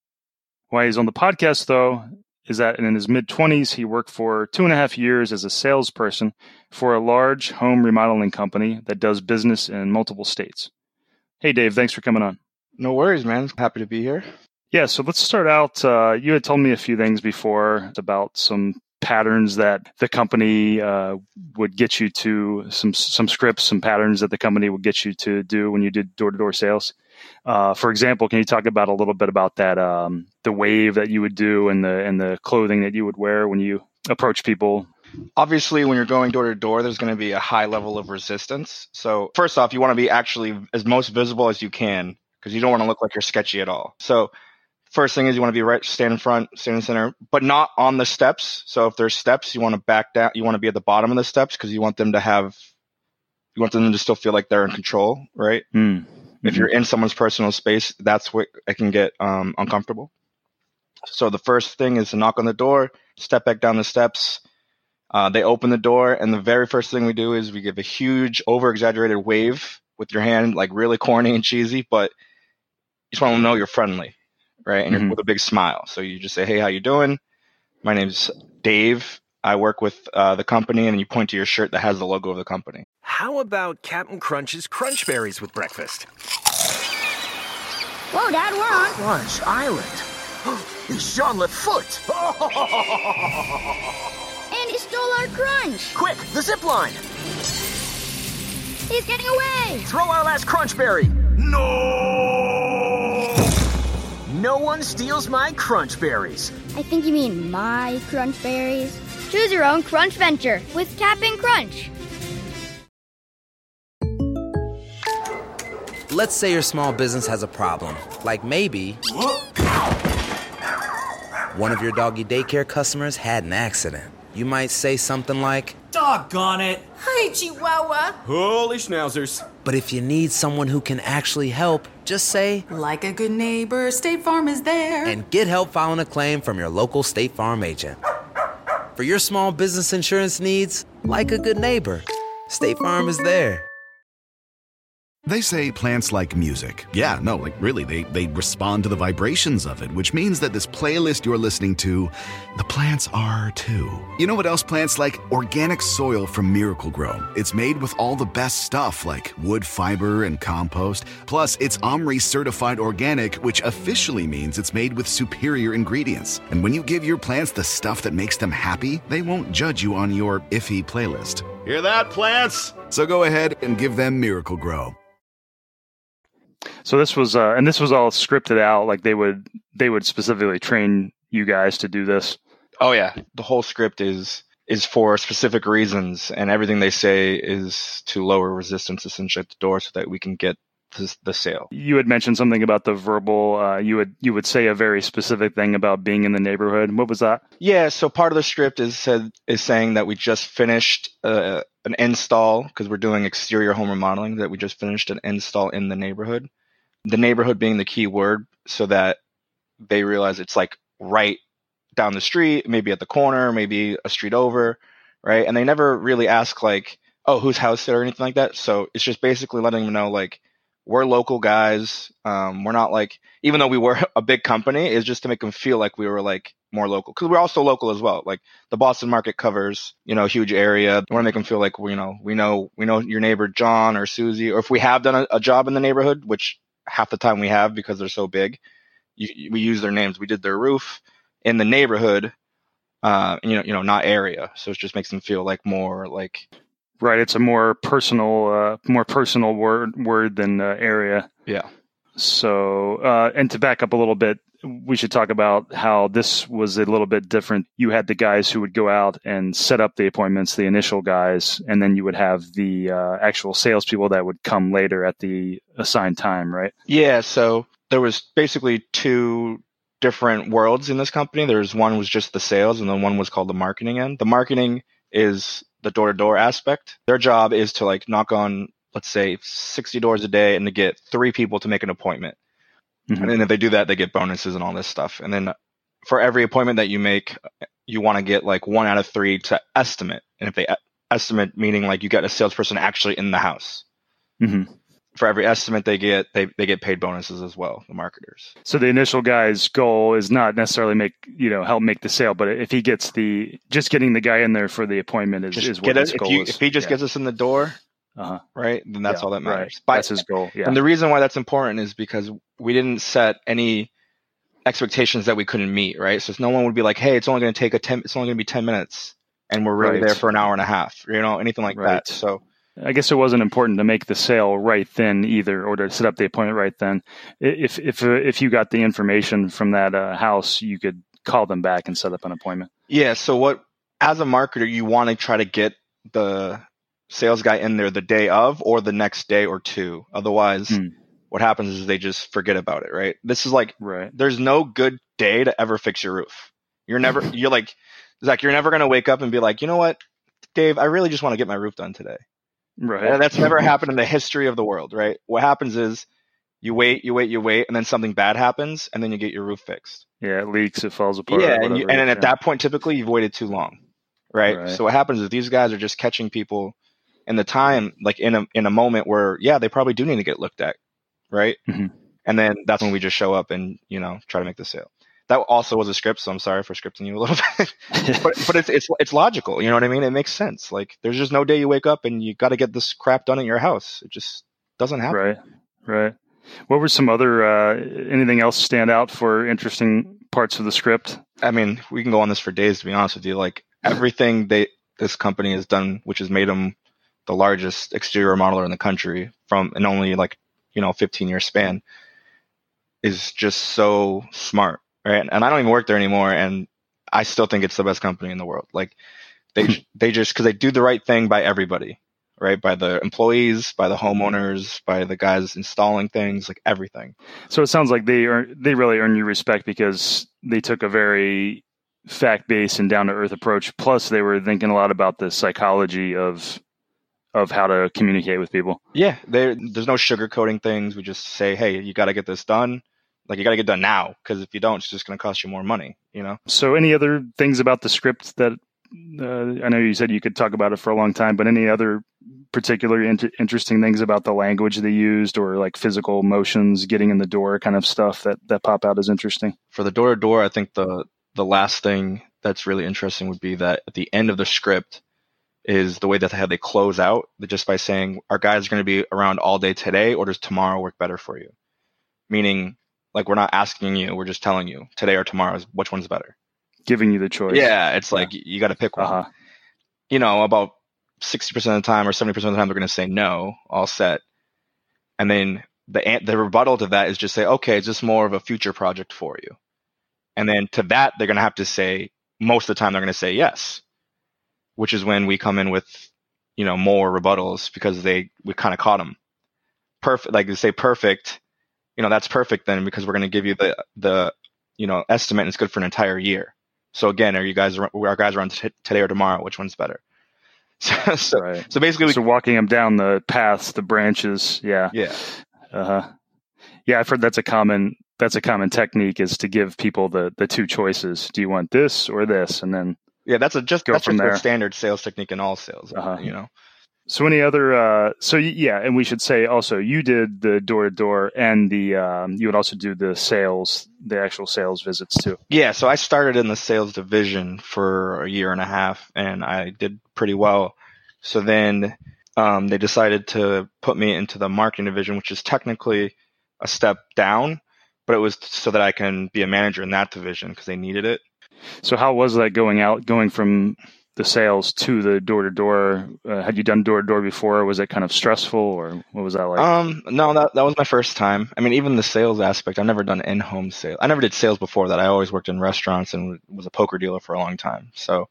Why he's on the podcast, though, is that in his mid-twenties, he worked for two and a half years as a salesperson for a large home remodeling company that does business in multiple states. Hey, Dave, thanks for coming on. No worries, man. Happy to be here. Yeah, so let's start out. Uh, you had told me a few things before about some patterns that the company uh, would get you to, some some scripts, some patterns that the company would get you to do when you did door-to-door sales. Uh, for example, can you talk about a little bit about that, um, the wave that you would do and the and the clothing that you would wear when you approach people? Obviously, when you're going door to door, there's going to be a high level of resistance. So first off, you want to be actually as most visible as you can because you don't want to look like you're sketchy at all. So first thing is you want to be right, stand in front, stand in center, but not on the steps. So if there's steps, you want to back down. You want to be at the bottom of the steps because you want them to have, you want them to still feel like they're in control, right? Mm. If you're in someone's personal space, that's where it can get um, uncomfortable. So the first thing is to knock on the door, step back down the steps. Uh, they open the door, and the very first thing we do is we give a huge, over-exaggerated wave with your hand, like really corny and cheesy, but you just want to know you're friendly, right? And mm-hmm. you're with a big smile. So you just say, hey, how you doing? My name's Dave. I work with uh, the company, and you point to your shirt that has the logo of the company. How about Captain Crunch's Crunch Berries with breakfast? Whoa, Dad, we're on Crunch Island. He's Jean Lefoot. And he stole our crunch. Quick, the zip line. He's getting away. Throw our last Crunch Berry. No! No one steals my Crunch Berries. I think you mean my Crunch Berries. Choose your own Crunch venture with Cap'n Crunch. Let's say your small business has a problem, like maybe one of your doggy daycare customers had an accident. You might say something like, doggone it. Hi, Chihuahua. Holy schnauzers. But if you need someone who can actually help, just say, like a good neighbor, State Farm is there. And get help filing a claim from your local State Farm agent. For your small business insurance needs, like a good neighbor, State Farm is there. They say plants like music. Yeah, no, like really, they, they respond to the vibrations of it, which means that this playlist you're listening to, the plants are too. You know what else plants like? Organic soil from Miracle Grow. It's made with all the best stuff like wood fiber and compost. Plus, it's OMRI certified organic, which officially means it's made with superior ingredients. And when you give your plants the stuff that makes them happy, they won't judge you on your iffy playlist. Hear that, plants? So go ahead and give them Miracle Grow. So this was, uh, and this was all scripted out. Like they would, they would specifically train you guys to do this. Oh yeah, the whole script is is for specific reasons, and everything they say is to lower resistance essentially at the door, so that we can get the, the sale. You had mentioned something about the verbal. Uh, you would you would say a very specific thing about being in the neighborhood. What was that? Yeah, so part of the script is said is saying that we just finished uh, an install because we're doing exterior home remodeling. That we just finished an install in the neighborhood. The neighborhood being the key word, so that they realize it's like right down the street, maybe at the corner, maybe a street over, right? And they never really ask like, oh, whose house it or anything like that. So it's just basically letting them know like we're local guys. Um, we're not like, even though we were a big company, it's just to make them feel like we were like more local, because we're also local as well. Like the Boston market covers, you know, a huge area. We want to make them feel like we, you know, we know we know your neighbor John or Susie, or if we have done a, a job in the neighborhood, which half the time we have because they're so big, you, we use their names. We did their roof in the neighborhood, uh, you know, you know, not area. So it just makes them feel like more like. Right. It's a more personal, uh, more personal word word than uh, area. Yeah. So, uh, and to back up a little bit, we should talk about how this was a little bit different. You had the guys who would go out and set up the appointments, the initial guys, and then you would have the uh, actual salespeople that would come later at the assigned time, right? Yeah. So there was basically two different worlds in this company. There's one was just the sales, and then one was called the marketing end. The marketing is the door-to-door aspect. Their job is to like knock on, let's say, sixty doors a day and to get three people to make an appointment. Mm-hmm. And then if they do that, they get bonuses and all this stuff. And then for every appointment that you make, you want to get like one out of three to estimate. And if they estimate, meaning like you get a salesperson actually in the house. Mm-hmm. For every estimate they get, they, they get paid bonuses as well, the marketers. So the initial guy's goal is not necessarily make, you know, help make the sale, but if he gets the, just getting the guy in there for the appointment is, is what his if goal you, is. If he just yeah. gets us in the door, uh-huh. right, then that's yeah, all that matters. Right. But, that's his goal, yeah. And the reason why that's important is because we didn't set any expectations that we couldn't meet, right? So no one would be like, hey, it's only going to take a ten, it's only going to be ten minutes, and we're really right. there for an hour and a half, you know, anything like right. that. So I guess it wasn't important to make the sale right then either, or to set up the appointment right then. If if uh, if you got the information from that uh, house, you could call them back and set up an appointment. Yeah. So what, as a marketer, you want to try to get the sales guy in there the day of or the next day or two. Otherwise, mm. what happens is they just forget about it, right? This is like, right. there's no good day to ever fix your roof. You're never, you're like, Zach, you're never going to wake up and be like, you know what, Dave, I really just want to get my roof done today. Right. And that's never happened in the history of the world, right? What happens is you wait, you wait, you wait, and then something bad happens, and then you get your roof fixed. Yeah, it leaks, it falls apart. Yeah, and, you, and then at that point, typically, you've waited too long, right? right? So what happens is these guys are just catching people in the time, like in a in a moment where, yeah, they probably do need to get looked at, right? Mm-hmm. And then that's when we just show up and, you know, try to make the sale. That also was a script, so I'm sorry for scripting you a little bit. but but it's it's it's logical, you know what I mean? It makes sense. Like there's just no day you wake up and you got to get this crap done at your house. It just doesn't happen. Right, right. What were some other uh, anything else stand out for interesting parts of the script? I mean, we can go on this for days, to be honest with you. Like everything they this company has done, which has made them the largest exterior remodeler in the country from an only like you know fifteen year span, is just so smart. Right. And I don't even work there anymore. And I still think it's the best company in the world. Like they, they just, cause they do the right thing by everybody, right? By the employees, by the homeowners, by the guys installing things, like everything. So it sounds like they earn, they really earn your respect because they took a very fact based and down to earth approach. Plus they were thinking a lot about the psychology of, of how to communicate with people. Yeah, there, there's no sugarcoating things. We just say, hey, you got to get this done. Like, you got to get done now, because if you don't, it's just going to cost you more money, you know? So any other things about the script that, uh, I know you said you could talk about it for a long time, but any other particular inter- interesting things about the language they used, or like physical motions, getting in the door kind of stuff that, that pop out as interesting? For the door-to-door, I think the the last thing that's really interesting would be that at the end of the script is the way that how they close out, just by saying, our guys are going to be around all day today, or does tomorrow work better for you? Meaning, like, we're not asking you, we're just telling you today or tomorrow, is which one's better. Giving you the choice. Yeah, it's like, yeah. you got to pick one. Uh-huh. You know, about sixty percent of the time or seventy percent of the time, they're going to say no, all set. And then the the rebuttal to that is just say, okay, it's just more of a future project for you. And then to that, they're going to have to say, most of the time, they're going to say yes, which is when we come in with, you know, more rebuttals, because they we kind of caught them. Perfect, like they say perfect. You know, that's perfect then, because we're going to give you the, the, you know, estimate, and it's good for an entire year. So again, are you guys, our guys are on t- today or tomorrow? Which one's better? So, so, right. so basically, we, so walking them down the paths, the branches. Yeah. Yeah. Uh huh. Yeah. I've heard that's a common, that's a common technique, is to give people the, the two choices. Do you want this or this? And then, yeah, that's a just, go that's from just there. a standard sales technique in all sales, uh-huh. you know? So any other, uh, so yeah, and we should say also, you did the door to door, and the, um, you would also do the sales, the actual sales visits too. Yeah. So I started in the sales division for a year and a half, and I did pretty well. So then, um, they decided to put me into the marketing division, which is technically a step down, but it was so that I can be a manager in that division, because they needed it. So how was that going out, going from the sales to the door to door? Had you done door to door before? Was it kind of stressful, or what was that like? Um, no, that that was my first time. I mean, even the sales aspect, I've never done in-home sales. I never did sales before that. I always worked in restaurants and was a poker dealer for a long time. So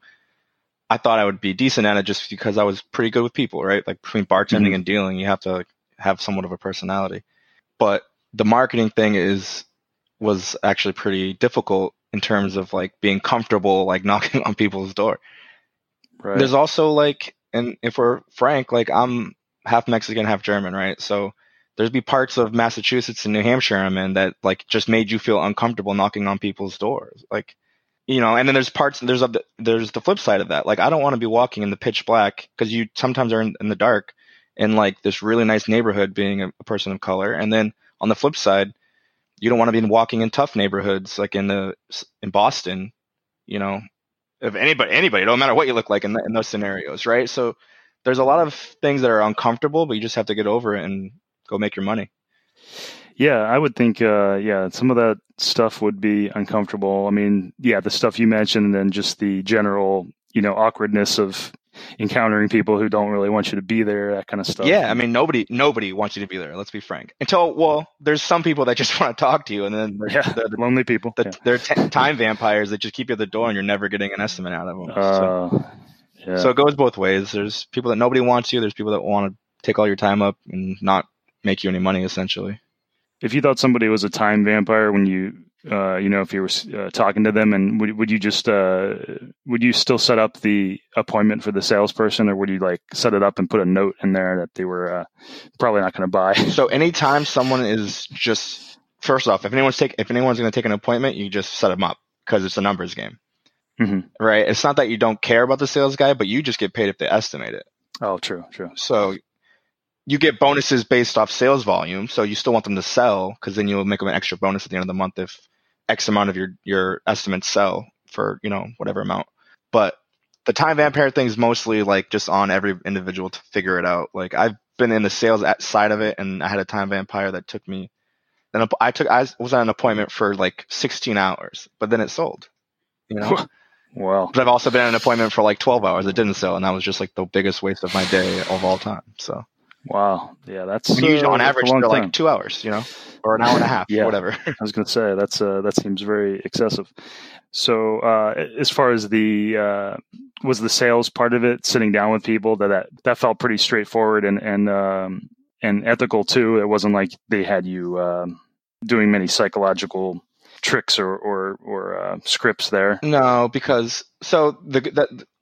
I thought I would be decent at it, just because I was pretty good with people, right? Like, between bartending mm-hmm. and dealing, you have to like, have somewhat of a personality. But the marketing thing is was actually pretty difficult in terms of like being comfortable, like knocking on people's door. Right. There's also like, and if we're frank, like, I'm half Mexican, half German, right? So there's be parts of Massachusetts and New Hampshire I'm in that like just made you feel uncomfortable knocking on people's doors. Like, you know, and then there's parts, there's a, there's the flip side of that. Like, I don't want to be walking in the pitch black, because you sometimes are in, in the dark in like this really nice neighborhood, being a, a person of color. And then on the flip side, you don't want to be walking in tough neighborhoods, like in the, in Boston, you know, if anybody, anybody, it don't matter what you look like in, the, in those scenarios, right? So there's a lot of things that are uncomfortable, but you just have to get over it and go make your money. Yeah, I would think, uh, yeah, some of that stuff would be uncomfortable. I mean, yeah, the stuff you mentioned, and then just the general, you know, awkwardness of encountering people who don't really want you to be there, that kind of stuff. Yeah, I mean, nobody nobody wants you to be there, let's be frank. Until, well, there's some people that just want to talk to you, and then yeah, they're the lonely people. The, yeah. They're t- time vampires that just keep you at the door, and you're never getting an estimate out of them. Uh, so, yeah. so it goes both ways. There's people that nobody wants you. There's people that want to take all your time up and not make you any money, essentially. If you thought somebody was a time vampire when you, uh, you know, if you were uh, talking to them, and would would you just, uh, would you still set up the appointment for the salesperson, or would you like set it up and put a note in there that they were uh, probably not going to buy? So anytime someone is just, first off, if anyone's take, if anyone's going to take an appointment, you just set them up, because it's a numbers game, mm-hmm. right? It's not that you don't care about the sales guy, but you just get paid if they estimate it. Oh, true, true. So you get bonuses based off sales volume, so you still want them to sell, because then you'll make them an extra bonus at the end of the month if X amount of your, your estimates sell for, you know, whatever amount. But the time vampire thing is mostly like just on every individual to figure it out. Like, I've been in the sales side of it, and I had a time vampire that took me, then I took, I was on an appointment for like sixteen hours, but then it sold, you know? Wow. But I've also been on an appointment for like twelve hours. It didn't sell, and that was just like the biggest waste of my day of all time. So. Wow. Yeah, that's I mean, usually uh, on average they're time. like two hours, you know, or an hour and a half, yeah, or whatever. I was going to say that's uh, that seems very excessive. So, uh, as far as the uh, was the sales part of it, sitting down with people, that that, that felt pretty straightforward and and um, and ethical too. It wasn't like they had you uh, doing many psychological tricks or or or uh, scripts there. No, because so the, the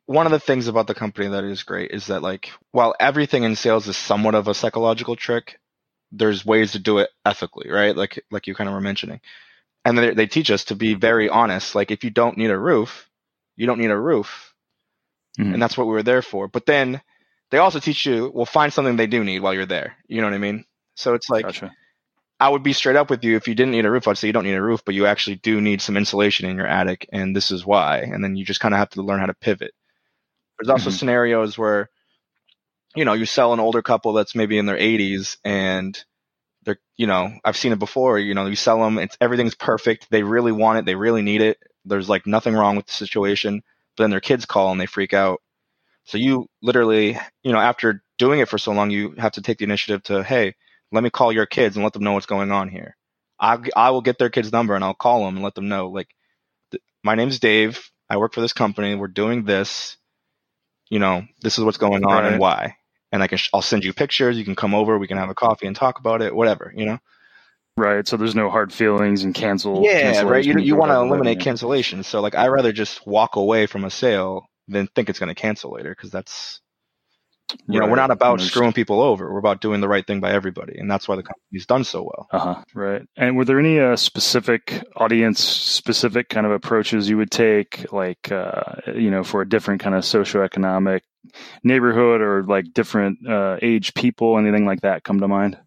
one of the things about the company that is great is that, like, while everything in sales is somewhat of a psychological trick, there's ways to do it ethically, right? Like, like you kind of were mentioning. And they, they teach us to be very honest. Like, if you don't need a roof, you don't need a roof. Mm-hmm. And that's what we were there for. But then they also teach you, well, find something they do need while you're there. You know what I mean? So it's like, gotcha. I would be straight up with you. If you didn't need a roof, I'd say you don't need a roof, but you actually do need some insulation in your attic, and this is why. And then you just kind of have to learn how to pivot. There's also mm-hmm. scenarios where, you know, you sell an older couple that's maybe in their eighties, and they're, you know, I've seen it before. You know, you sell them, it's everything's perfect. They really want it. They really need it. There's like nothing wrong with the situation, but then their kids call and they freak out. So you literally, you know, after doing it for so long, you have to take the initiative to, hey, let me call your kids and let them know what's going on here. I, I will get their kid's number and I'll call them and let them know, like, th- my name's Dave. I work for this company. We're doing this. You know, this is what's going on right. and why. And I can, sh- I'll send you pictures. You can come over. We can have a coffee and talk about it, whatever, you know? Right. So there's no hard feelings and cancel. Yeah, right. You, you want to eliminate cancellations. So, like, I'd rather just walk away from a sale than think it's going to cancel later, because that's, you right. know, we're not about screwing people over. We're about doing the right thing by everybody. And that's why the company's done so well. Uh-huh. Right. And were there any uh, specific audience specific kind of approaches you would take, like, uh, you know, for a different kind of socioeconomic neighborhood, or like different uh, age people, anything like that come to mind?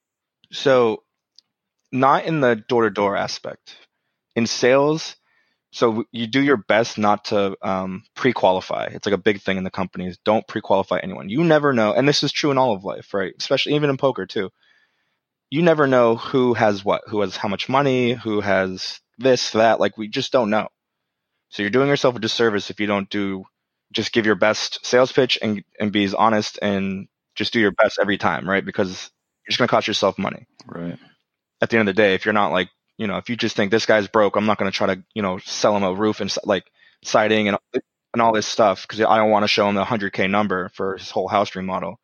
So not in the door-to-door aspect. In sales, so you do your best not to um, pre-qualify. It's like a big thing in the companies. Don't pre-qualify anyone. You never know. And this is true in all of life, right? Especially even in poker too. You never know who has what, who has how much money, who has this, that. Like, we just don't know. So you're doing yourself a disservice if you don't do, just give your best sales pitch and, and be as honest and just do your best every time, right? Because you're just going to cost yourself money. Right. At the end of the day, if you're not like, you know, if you just think this guy's broke, I'm not going to try to, you know, sell him a roof and like siding and and all this stuff, because I don't want to show him the one hundred K number for his whole house remodel.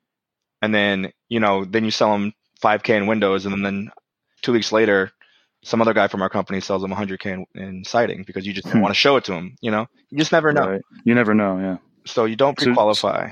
And then, you know, then you sell him five K in windows, and then two weeks later, some other guy from our company sells him one hundred K in, in siding because you just don't want to show it to him. You know, you just never know. Right. You never know. Yeah. So you don't pre-qualify. So,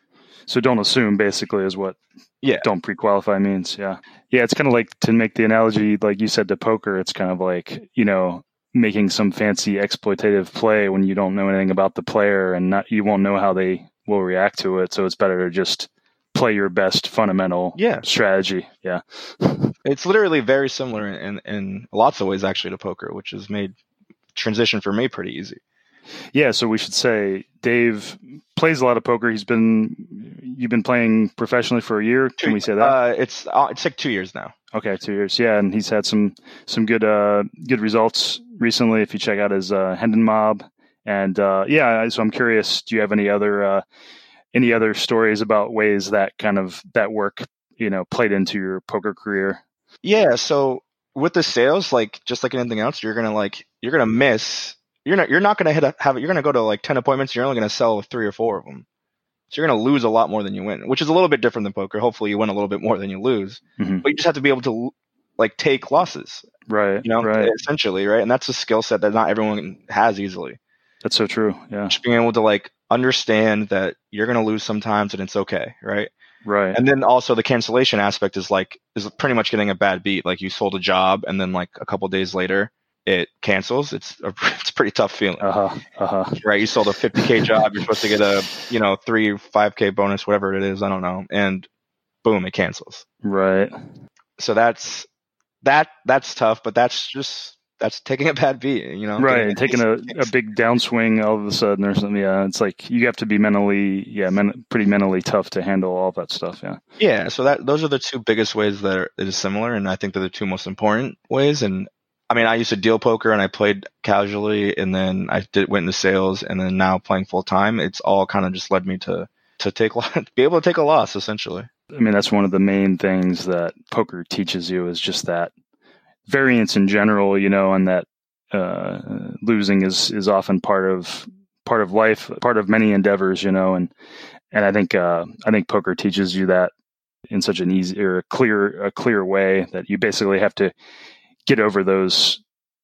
so don't assume, basically, is what. Yeah. Don't pre-qualify means. Yeah. Yeah. It's kind of like, to make the analogy, like you said, to poker, it's kind of like, you know, making some fancy exploitative play when you don't know anything about the player, and not, you won't know how they will react to it. So it's better to just play your best fundamental yeah. strategy. Yeah. It's literally very similar in, in lots of ways, actually, to poker, which has made transition for me pretty easy. Yeah, so we should say Dave plays a lot of poker. He's been you've been playing professionally for a year. Can we say that? Uh, it's uh, it's like two years now. Okay, two years. Yeah, and he's had some some good uh, good results recently. If you check out his uh, Hendon Mob, and uh, yeah, so I'm curious. Do you have any other uh, any other stories about ways that kind of that work, you know, played into your poker career? Yeah. So with the sales, like just like anything else, you're gonna like you're gonna miss. You're not. You're not going to hit a, have. You're going to go to like ten appointments. You're only going to sell three or four of them. So you're going to lose a lot more than you win, which is a little bit different than poker. Hopefully, you win a little bit more than you lose. Mm-hmm. But you just have to be able to like take losses, right? You know, right. essentially, right? And that's a skill set that not everyone has easily. That's so true. Yeah, just being able to like understand that you're going to lose sometimes, and it's okay, right? Right. And then also the cancellation aspect is like is pretty much getting a bad beat. Like you sold a job, and then like a couple days later, it cancels. It's a, it's a pretty tough feeling. Uh-huh. Uh-huh. Right. You sold a fifty K job. You're supposed to get a, you know, three, five K bonus, whatever it is. I don't know. And boom, it cancels. Right. So that's, that, that's tough, but that's just, that's taking a bad beat, you know? Right. Taking a, a big downswing all of a sudden or something. Yeah. It's like, you have to be mentally, yeah, men, pretty mentally tough to handle all that stuff. Yeah. Yeah. So that, those are the two biggest ways that are, that is similar. And I think they're the two most important ways. And, I mean, I used to deal poker and I played casually, and then I did went into sales, and then now playing full time. It's all kind of just led me to to take be able to take a loss, essentially. I mean, that's one of the main things that poker teaches you, is just that variance in general, you know, and that uh, losing is is often part of part of life, part of many endeavors, you know, and and I think uh, I think poker teaches you that in such an easy or a clear a clear way that you basically have to get over those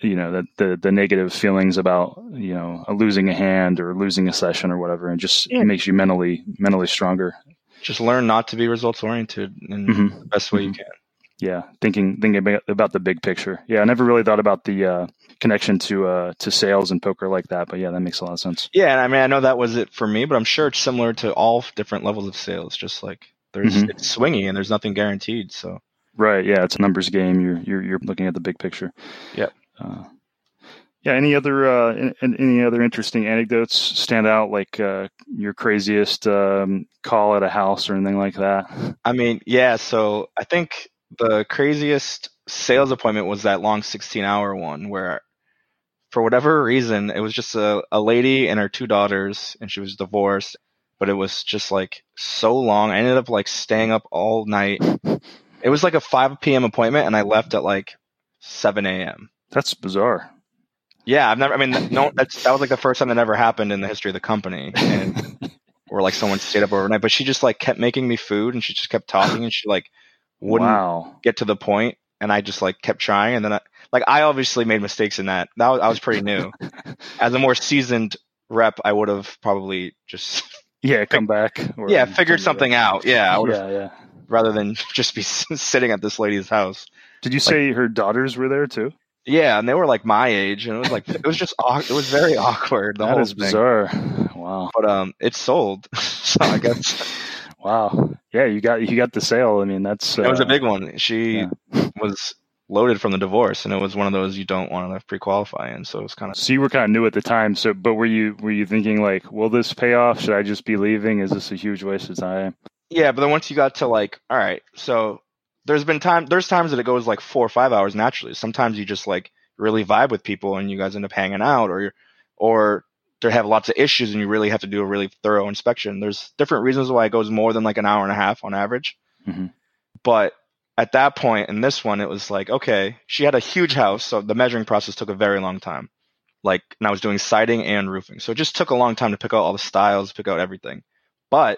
you know, the, the, the negative feelings about, you know, losing a hand or losing a session or whatever, and just yeah. makes you mentally, mentally stronger. Just learn not to be results oriented in mm-hmm. the best way mm-hmm. you can. Yeah. Thinking, thinking about, about the big picture. Yeah. I never really thought about the uh, connection to, uh, to sales and poker like that, but yeah, that makes a lot of sense. Yeah. And I mean, I know that was it for me, but I'm sure it's similar to all different levels of sales. Just like there's, mm-hmm. it's swingy and there's nothing guaranteed. So. Right. Yeah. It's a numbers game. You're, you're, you're looking at the big picture. Yeah. Uh, yeah. Any other, uh, in, any other interesting anecdotes stand out, like, uh, your craziest, um, call at a house or anything like that? I mean, yeah. So I think the craziest sales appointment was that long sixteen hour one where for whatever reason, it was just a, a lady and her two daughters, and she was divorced, but it was just like so long. I ended up like staying up all night. It was like a five p.m. appointment, and I left at like seven a.m. That's bizarre. Yeah, I've never. I mean, no, that's that was like the first time that ever happened in the history of the company, and where like someone stayed up overnight. But she just like kept making me food, and she just kept talking, and she like wouldn't wow. get to the point, and I just like kept trying, and then I, like I obviously made mistakes in that. That was, I was pretty new. As a more seasoned rep, I would have probably just yeah come back. Or yeah, figured something out. Yeah, I would yeah, yeah. Rather than just be sitting at this lady's house. Did you like, say her daughters were there too? Yeah, and they were like my age, and it was like it was just it was very awkward. The that whole is thing. Bizarre. Wow. But um, it sold, so I guess. Wow. Yeah, you got you got the sale. I mean, that's uh, that was a big one. She yeah. was loaded from the divorce, and it was one of those you don't want to pre-qualify in. So it was kind of. So you were kind of new at the time. So, but were you were you thinking like, will this pay off? Should I just be leaving? Is this a huge waste of time? Yeah, but then once you got to like, all right, so there's been time. There's times that it goes like four or five hours naturally. Sometimes you just like really vibe with people, and you guys end up hanging out, or you're, or they have lots of issues, and you really have to do a really thorough inspection. There's different reasons why it goes more than like an hour and a half on average. Mm-hmm. But at that point in this one, it was like, okay, she had a huge house, so the measuring process took a very long time. Like, and I was doing siding and roofing, so it just took a long time to pick out all the styles, pick out everything. But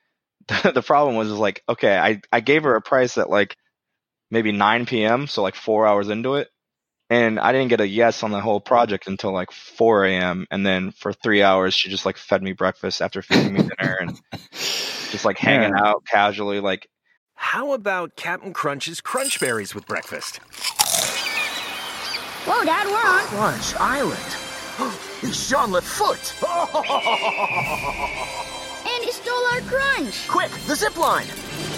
the problem was is like, okay, I, I gave her a price at like maybe nine p.m., so like four hours into it. And I didn't get a yes on the whole project until like four a.m. And then for three hours, she just like fed me breakfast after feeding me dinner and just like hanging yeah. out casually. Like, how about Captain Crunch's Crunch Berries with breakfast? Whoa, Dad, we're on Crunch Island. It's Jean Foot. And he stole our crunch. Quick, the zip line.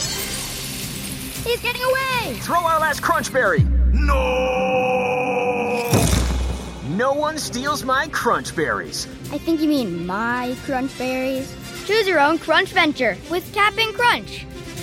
He's getting away. Throw our last crunch berry. No! No one steals my crunch berries. I think you mean my crunch berries. Choose your own crunch venture with Cap'n Crunch.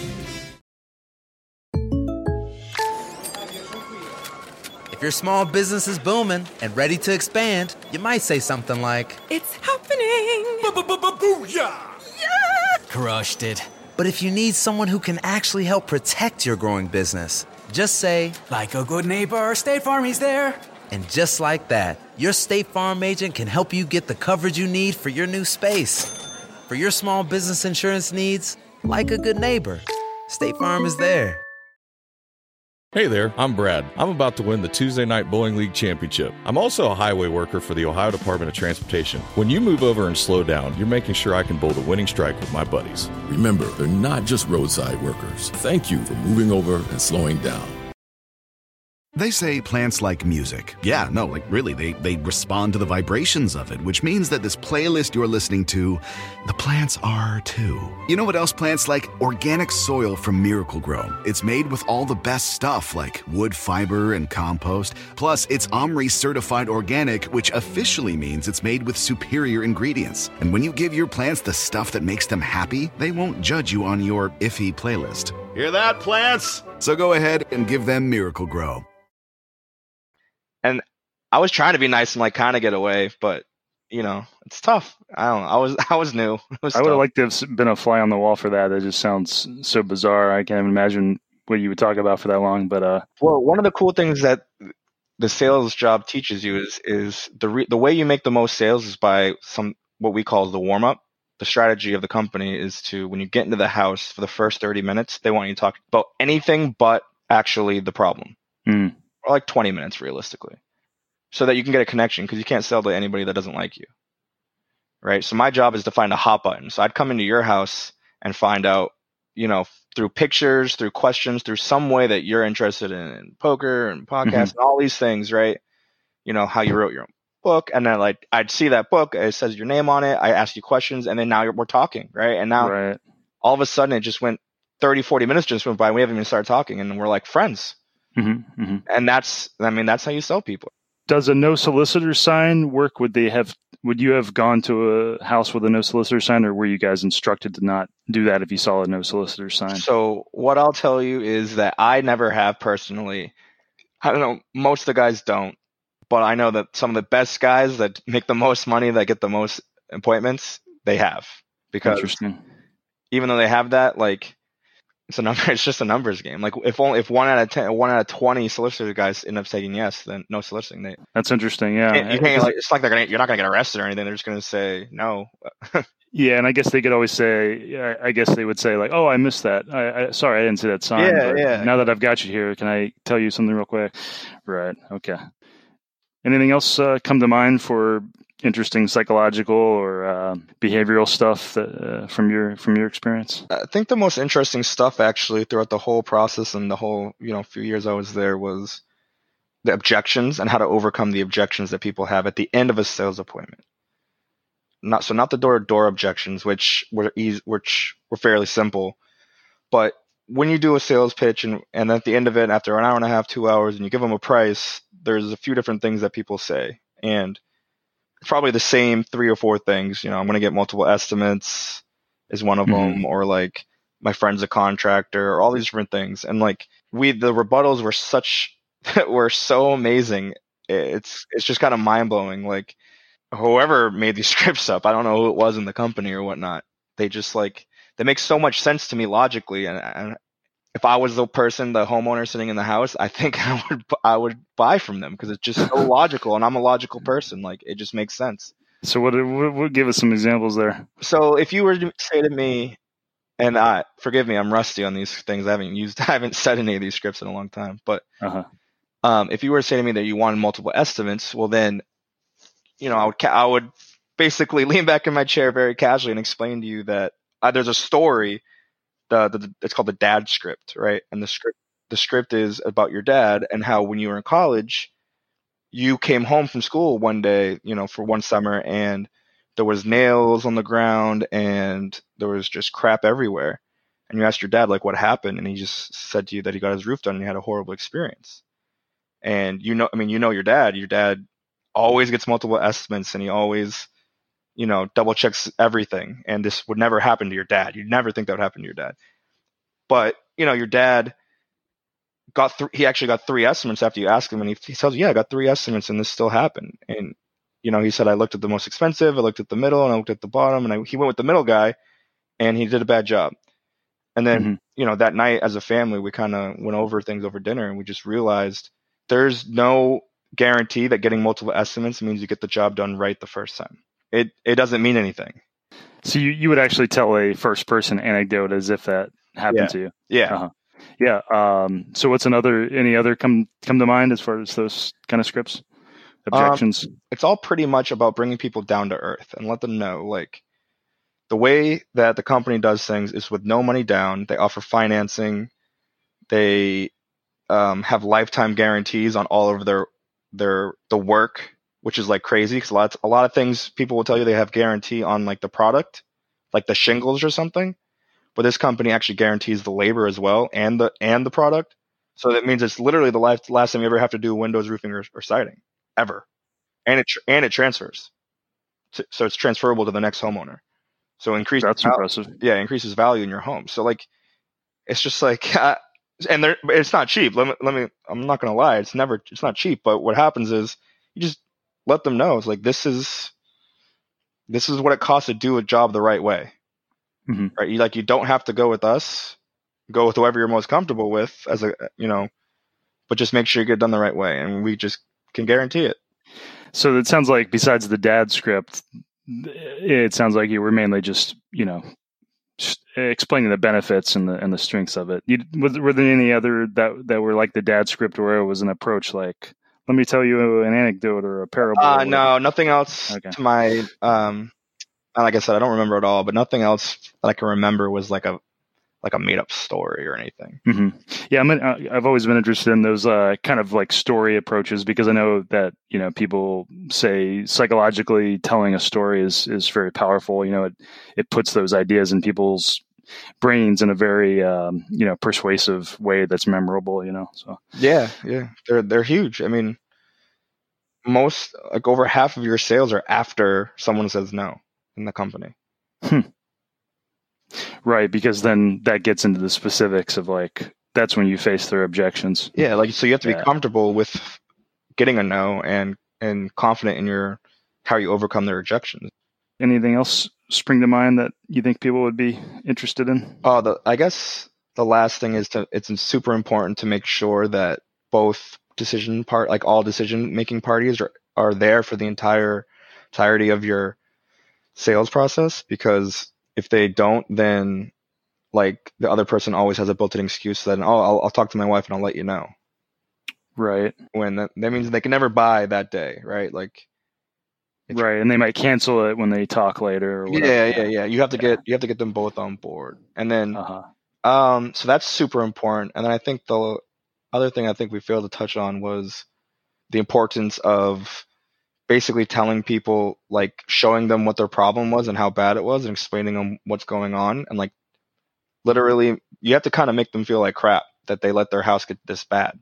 If your small business is booming and ready to expand, you might say something like, "It's happening! Booyah! Yeah! Crushed it." But if you need someone who can actually help protect your growing business, just say, "Like a good neighbor, State Farm is there." And just like that, your State Farm agent can help you get the coverage you need for your new space. For your small business insurance needs, like a good neighbor, State Farm is there. Hey there, I'm Brad. I'm about to win the Tuesday Night Bowling League Championship. I'm also a highway worker for the Ohio Department of Transportation. When you move over and slow down, you're making sure I can bowl the winning strike with my buddies. Remember, they're not just roadside workers. Thank you for moving over and slowing down. They say plants like music. Yeah, no, like really, they, they respond to the vibrations of it, which means that this playlist you're listening to, the plants are too. You know what else plants like? Organic soil from Miracle Grow. It's made with all the best stuff like wood fiber and compost. Plus, it's OMRI certified organic, which officially means it's made with superior ingredients. And when you give your plants the stuff that makes them happy, they won't judge you on your iffy playlist. Hear that, plants? So go ahead and give them Miracle Grow. And I was trying to be nice and like kind of get away, but you know, it's tough. I don't know. I was I was new. It was I would tough. have liked to have been a fly on the wall for that. That just sounds so bizarre. I can't even imagine what you would talk about for that long. But uh, well, one of the cool things that the sales job teaches you is is the re- the way you make the most sales is by some what we call the warm up. The strategy of the company is to, when you get into the house for the first thirty minutes, they want you to talk about anything but actually the problem. Mm. Or like twenty minutes realistically. so that you can get a connection, because you can't sell to anybody that doesn't like you. Right? So my job is to find a hot button. So I'd come into your house and find out, you know, through pictures, through questions, through some way that you're interested in, in poker and podcasts mm-hmm. and all these things, right? You know, how you wrote your own book. And then like, I'd see that book, it says your name on it. I ask you questions, and then now you're, we're talking, right? And now right. all of a sudden it just went thirty, forty minutes just went by. And we haven't even started talking, and we're like friends. Mm-hmm. Mm-hmm. And that's, I mean, that's how you sell people. Does a no solicitor sign work? Would they have, would you have gone to a house with a no solicitor sign, or were you guys instructed to not do that if you saw a no solicitor sign? So what I'll tell you is that I never have personally. I don't know, most of the guys don't, but I know that some of the best guys that make the most money, that get the most appointments, they have. Because Interesting. Even though they have that, like, it's a number. It's just a numbers game. Like if only if one out of ten, one out of twenty solicitor guys end up saying yes, then no soliciting. They, That's interesting. Yeah, you can't, like, it's like they're gonna, you're not gonna get arrested or anything. They're just gonna say no. Yeah, and I guess they could always say, I guess they would say like, "Oh, I missed that. I, I sorry, I didn't see that sign. Yeah, but yeah. Now that I've got you here, can I tell you something real quick?" Right. Okay. Anything else uh, come to mind for interesting psychological or uh, behavioral stuff that, uh, from your from your experience? I think the most interesting stuff actually throughout the whole process and the whole, you know, few years I was there was the objections and how to overcome the objections that people have at the end of a sales appointment. Not so not the door to door objections, which were easy, which were fairly simple, but when you do a sales pitch and, and at the end of it, after an hour and a half, two hours, and you give them a price, there's a few different things that people say, and probably the same three or four things. You know, I'm going to get multiple estimates is one of mm-hmm. them, or like my friend's a contractor, or all these different things. And like we, the rebuttals were such, were so amazing. It's, it's just kind of mind blowing. Like whoever made these scripts up, I don't know who it was in the company or whatnot. They just like, they make so much sense to me logically. And, and if I was the person, the homeowner sitting in the house, I think I would I would buy from them because it's just so logical, and I'm a logical person. Like it just makes sense. So what? What, what give us some examples there? So if you were to say to me, and I forgive me, I'm rusty on these things. I haven't used, I haven't said any of these scripts in a long time. But uh-huh. um, if you were to say to me that you wanted multiple estimates, well then, you know, I would I would basically lean back in my chair very casually and explain to you that uh, there's a story. The, the it's called the dad script, right? And the script the script is about your dad and how when you were in college, you came home from school one day, you know, for one summer, and there was nails on the ground and there was just crap everywhere. And you asked your dad like what happened, and he just said to you that he got his roof done and he had a horrible experience. And you know, I mean, you know your dad. Your dad always gets multiple estimates, and he always, you know, double checks everything. And this would never happen to your dad. You'd never think that would happen to your dad. But, you know, your dad got, th- he actually got three estimates after you asked him, and he, he tells you, yeah, I got three estimates and this still happened. And, you know, he said, I looked at the most expensive, I looked at the middle, and I looked at the bottom, and I, he went with the middle guy, and he did a bad job. And then, mm-hmm. you know, that night as a family, we kind of went over things over dinner, and we just realized there's no guarantee that getting multiple estimates means you get the job done right the first time. It it doesn't mean anything. So you, you would actually tell a first person anecdote as if that happened yeah. to you. Yeah. Uh-huh. Yeah. Um, so what's another, any other come, come to mind as far as those kind of scripts, objections? Um, it's all pretty much about bringing people down to earth and let them know, like, the way that the company does things is with no money down. They offer financing. They um, have lifetime guarantees on all of their, their, the work, which is like crazy because a lot, a lot of things people will tell you they have guarantee on like the product, like the shingles or something. But this company actually guarantees the labor as well and the and the product. So that means it's literally the last, last time you ever have to do windows, roofing, or, or siding ever, and it and it transfers, so it's transferable to the next homeowner. So increase that's value, impressive. Yeah, increases value in your home. So like, it's just like, uh, and there, it's not cheap. Let me let me. I'm not gonna lie. It's never. It's not cheap. But what happens is you just let them know. It's like this is this is what it costs to do a job the right way. Mm-hmm. Right? You like you don't have to go with us. Go with whoever you're most comfortable with, as a you know, but just make sure you get it done the right way, and we just can guarantee it. So it sounds like besides the dad script, it sounds like you were mainly just you know explaining the benefits and the and the strengths of it. You, was, were there any other that that were like the dad script, where it was an approach like let me tell you an anecdote or a parable. Uh, no, nothing else Okay. to my, um, like I said, I don't remember it all, but nothing else that I can remember was like a, like a made up story or anything. Mm-hmm. Yeah. I'm, uh, I've always been interested in those, uh, kind of like story approaches because I know that, you know, people say psychologically telling a story is, is very powerful. You know, it, it puts those ideas in people's brains in a very, um, you know, persuasive way that's memorable, you know, so. Yeah. Yeah. They're, they're huge. I mean, most, like over half of your sales are after someone says no in the company. Hmm. Right, because then that gets into the specifics of like that's when you face their objections. Yeah, like so you have to Yeah. be comfortable with getting a no and and confident in your how you overcome their rejections. Anything else spring to mind that you think people would be interested in? Oh, the I guess the last thing is to it's super important to make sure that both decision part like all decision making parties are are there for the entire entirety of your sales process, because if they don't, then like the other person always has a built-in excuse that, oh, I'll, I'll talk to my wife and I'll let you know. Right. When that, that means they can never buy that day, right? Like, right, and they might cancel it when they talk later. Or whatever. yeah, yeah, yeah. You have to get you have to get them both on board, and then, uh-huh. um, so that's super important. And then I think the other thing I think we failed to touch on was the importance of basically telling people, like showing them what their problem was and how bad it was and explaining them what's going on. And like literally you have to kind of make them feel like crap that they let their house get this bad.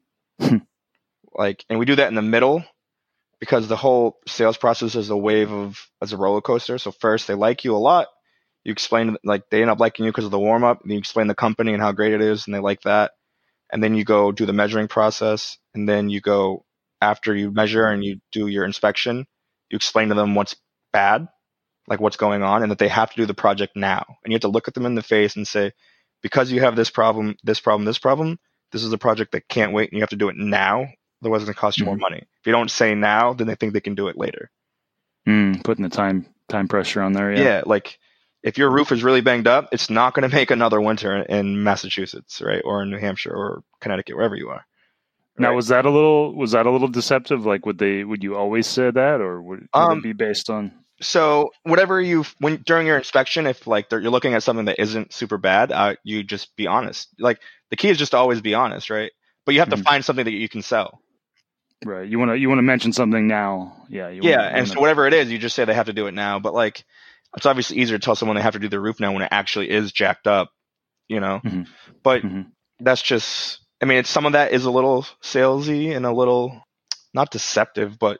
Like, and we do that in the middle because the whole sales process is a wave of, as a roller coaster. So first they like you a lot. You explain, like they end up liking you because of the warm up, and you explain the company and how great it is. And they like that. And then you go do the measuring process. And then you go, after you measure and you do your inspection, you explain to them what's bad, like what's going on, and that they have to do the project now. And you have to look at them in the face and say, because you have this problem, this problem, this problem, this is a project that can't wait, and you have to do it now. Otherwise, it's going to cost you mm-hmm. more money. If you don't say now, then they think they can do it later. Mm, putting the time time pressure on there. Yeah. Yeah, like if your roof is really banged up, it's not going to make another winter in Massachusetts, right, or in New Hampshire or Connecticut, wherever you are. Now, Right. was that a little was that a little deceptive? Like, would they would you always say that, or would, would Um, it be based on? So whatever you when during your inspection, if like you're looking at something that isn't super bad, uh, you just be honest. Like the key is just to always be honest, right? But you have to Mhm. find something that you can sell. Right. You want to you want to mention something now. Yeah. You Yeah, wanna, and you so wanna, whatever it is, you just say they have to do it now. But like, it's obviously easier to tell someone they have to do their roof now when it actually is jacked up, you know. Mhm. But Mhm. that's just. I mean, it's, some of that is a little salesy and a little not deceptive, but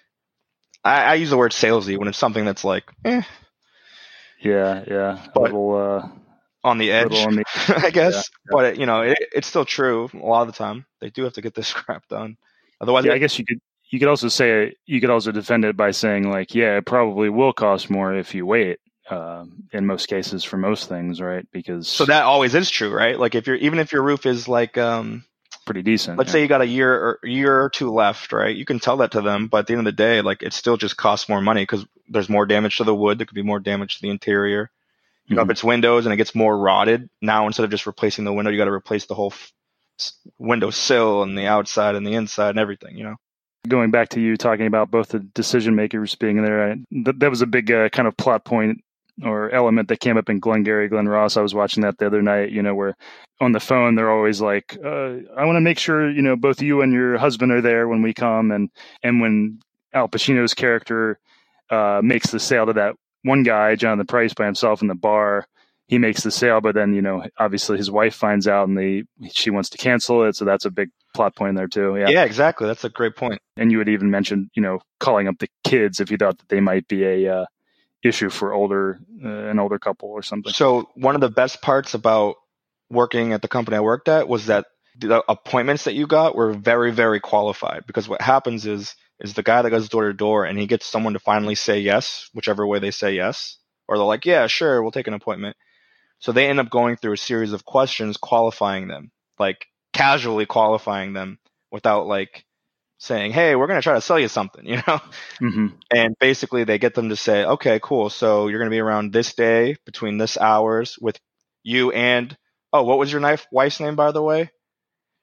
I, I use the word salesy when it's something that's like, eh, Yeah. Yeah. A But- little. Uh, on the edge, Little on the- I guess. Yeah, But it, you know, it, it's still true. A lot of the time, they do have to get this crap done. Otherwise, yeah. they- I guess you could you could also say you could also defend it by saying like, yeah, it probably will cost more if you wait. Uh, in most cases, for most things, right? Because so that always is true, right? Like if you're even if your roof is like, um, pretty decent. let's yeah. say you got a year or a year or two left, right? You can tell that to them, but at the end of the day, like it still just costs more money because there's more damage to the wood. There could be more damage to the interior. You know, Mhm. if it's windows and it gets more rotted, now instead of just replacing the window, you got to replace the whole f- s- window sill and the outside and the inside and everything, you know? Going back to you talking about both the decision makers being there, I, th- that was a big uh, kind of plot point or element that came up in Glengarry Glen Ross. I was watching that the other night, you know, where on the phone they're always like, uh, I want to make sure, you know, both you and your husband are there when we come. And, and when Al Pacino's character uh, makes the sale to that one guy, Jonathan Price, by himself in the bar, he makes the sale, but then, you know, obviously his wife finds out and they, she wants to cancel it. So that's a big plot point there too. Yeah. Yeah, exactly. That's a great point. And you had even mentioned, you know, calling up the kids if you thought that they might be a uh, issue for older, uh, an older couple or something. So one of the best parts about working at the company I worked at was that the appointments that you got were very, very qualified, because what happens is, is the guy that goes door to door and he gets someone to finally say yes, whichever way they say yes, or they're like, yeah, sure, we'll take an appointment. So they end up going through a series of questions qualifying them, like casually qualifying them without like saying, hey, we're going to try to sell you something, you know? Mm-hmm. And basically they get them to say, okay, cool. So you're going to be around this day between this hours with you and, oh, what was your knife, wife's name, by the way?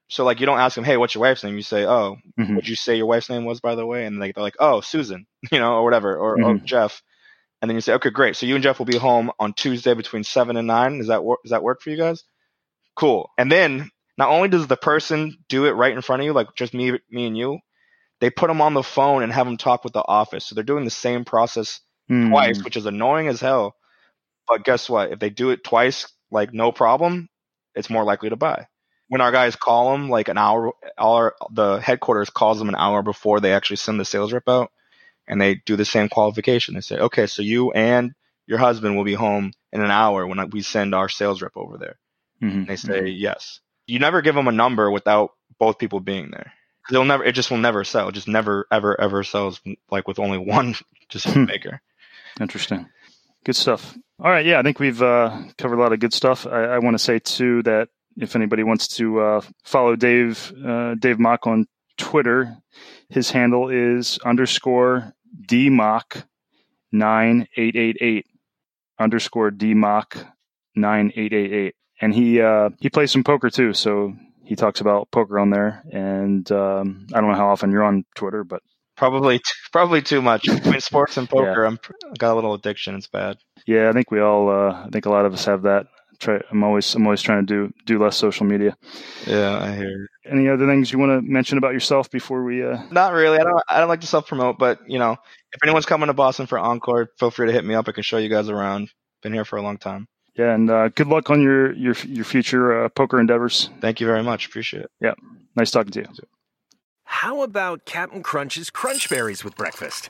So like you don't ask them, hey, what's your wife's name? You say, oh, mm-hmm. what'd you say your wife's name was, by the way? And like they're like, oh, Susan, you know, or whatever, or mm-hmm. oh, Jeff. And then you say, okay, great. So you and Jeff will be home on Tuesday between seven and nine. Does that work? Does that work for you guys? Cool. And then not only does the person do it right in front of you, like just me, me and you, they put them on the phone and have them talk with the office. So they're doing the same process mm. twice, which is annoying as hell. But guess what? If they do it twice, like no problem, it's more likely to buy. When our guys call them like an hour, our, the headquarters calls them an hour before they actually send the sales rep out. And they do the same qualification. They say, okay, so you and your husband will be home in an hour when we send our sales rep over there. Mm-hmm. And they say, mm-hmm. yes. You never give them a number without both people being there. Because it'll never, it just will never sell. It just never, ever, ever sells like with only one decision maker. Interesting. Good stuff. All right. Yeah, I think we've uh, covered a lot of good stuff. I, I want to say, too, that if anybody wants to uh, follow Dave, uh, Dave Mock on Twitter, his handle is underscore D Mock nine eight eight eight underscore D Mock nine eight eight eight, and he uh, he plays some poker too. So he talks about poker on there, and um, I don't know how often you're on Twitter, but probably t- probably too much between sports and poker. Yeah. I'm I got a little addiction. It's bad. Yeah, I think we all. Uh, I think a lot of us have that. Try, I'm always I'm always trying to do do less social media. Yeah, I hear. Any other things you want to mention about yourself before we? Uh... Not really. I don't. I don't like to self promote, but you know, if anyone's coming to Boston for Encore, feel free to hit me up. I can show you guys around. Been here for a long time. Yeah, and uh, good luck on your your your future uh, poker endeavors. Thank you very much. Appreciate it. Yeah, nice talking to you. How about Captain Crunch's Crunch Berries with breakfast?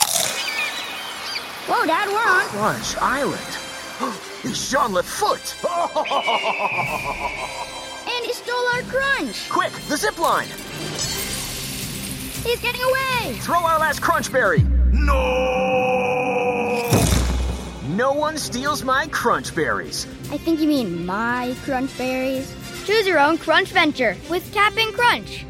Whoa, Dad, we're on Crunch Island. It's Jean Lafoot! And he stole our crunch! Quick, the zip line! He's getting away! Throw our last crunch berry! No! No one steals my crunch berries. I think you mean my crunch berries. Choose your own crunch venture with Cap'n Crunch.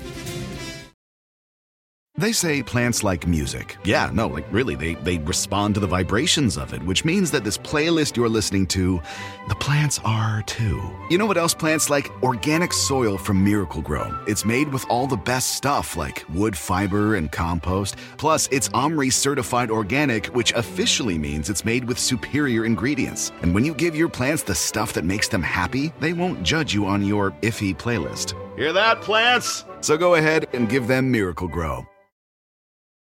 They say plants like music. Yeah, no, like really, they, they respond to the vibrations of it, which means that this playlist you're listening to, the plants are too. You know what else plants like? Organic soil from Miracle-Gro. It's made with all the best stuff like wood fiber and compost. Plus, it's OMRI certified organic, which officially means it's made with superior ingredients. And when you give your plants the stuff that makes them happy, they won't judge you on your iffy playlist. Hear that, plants? So go ahead and give them Miracle-Gro.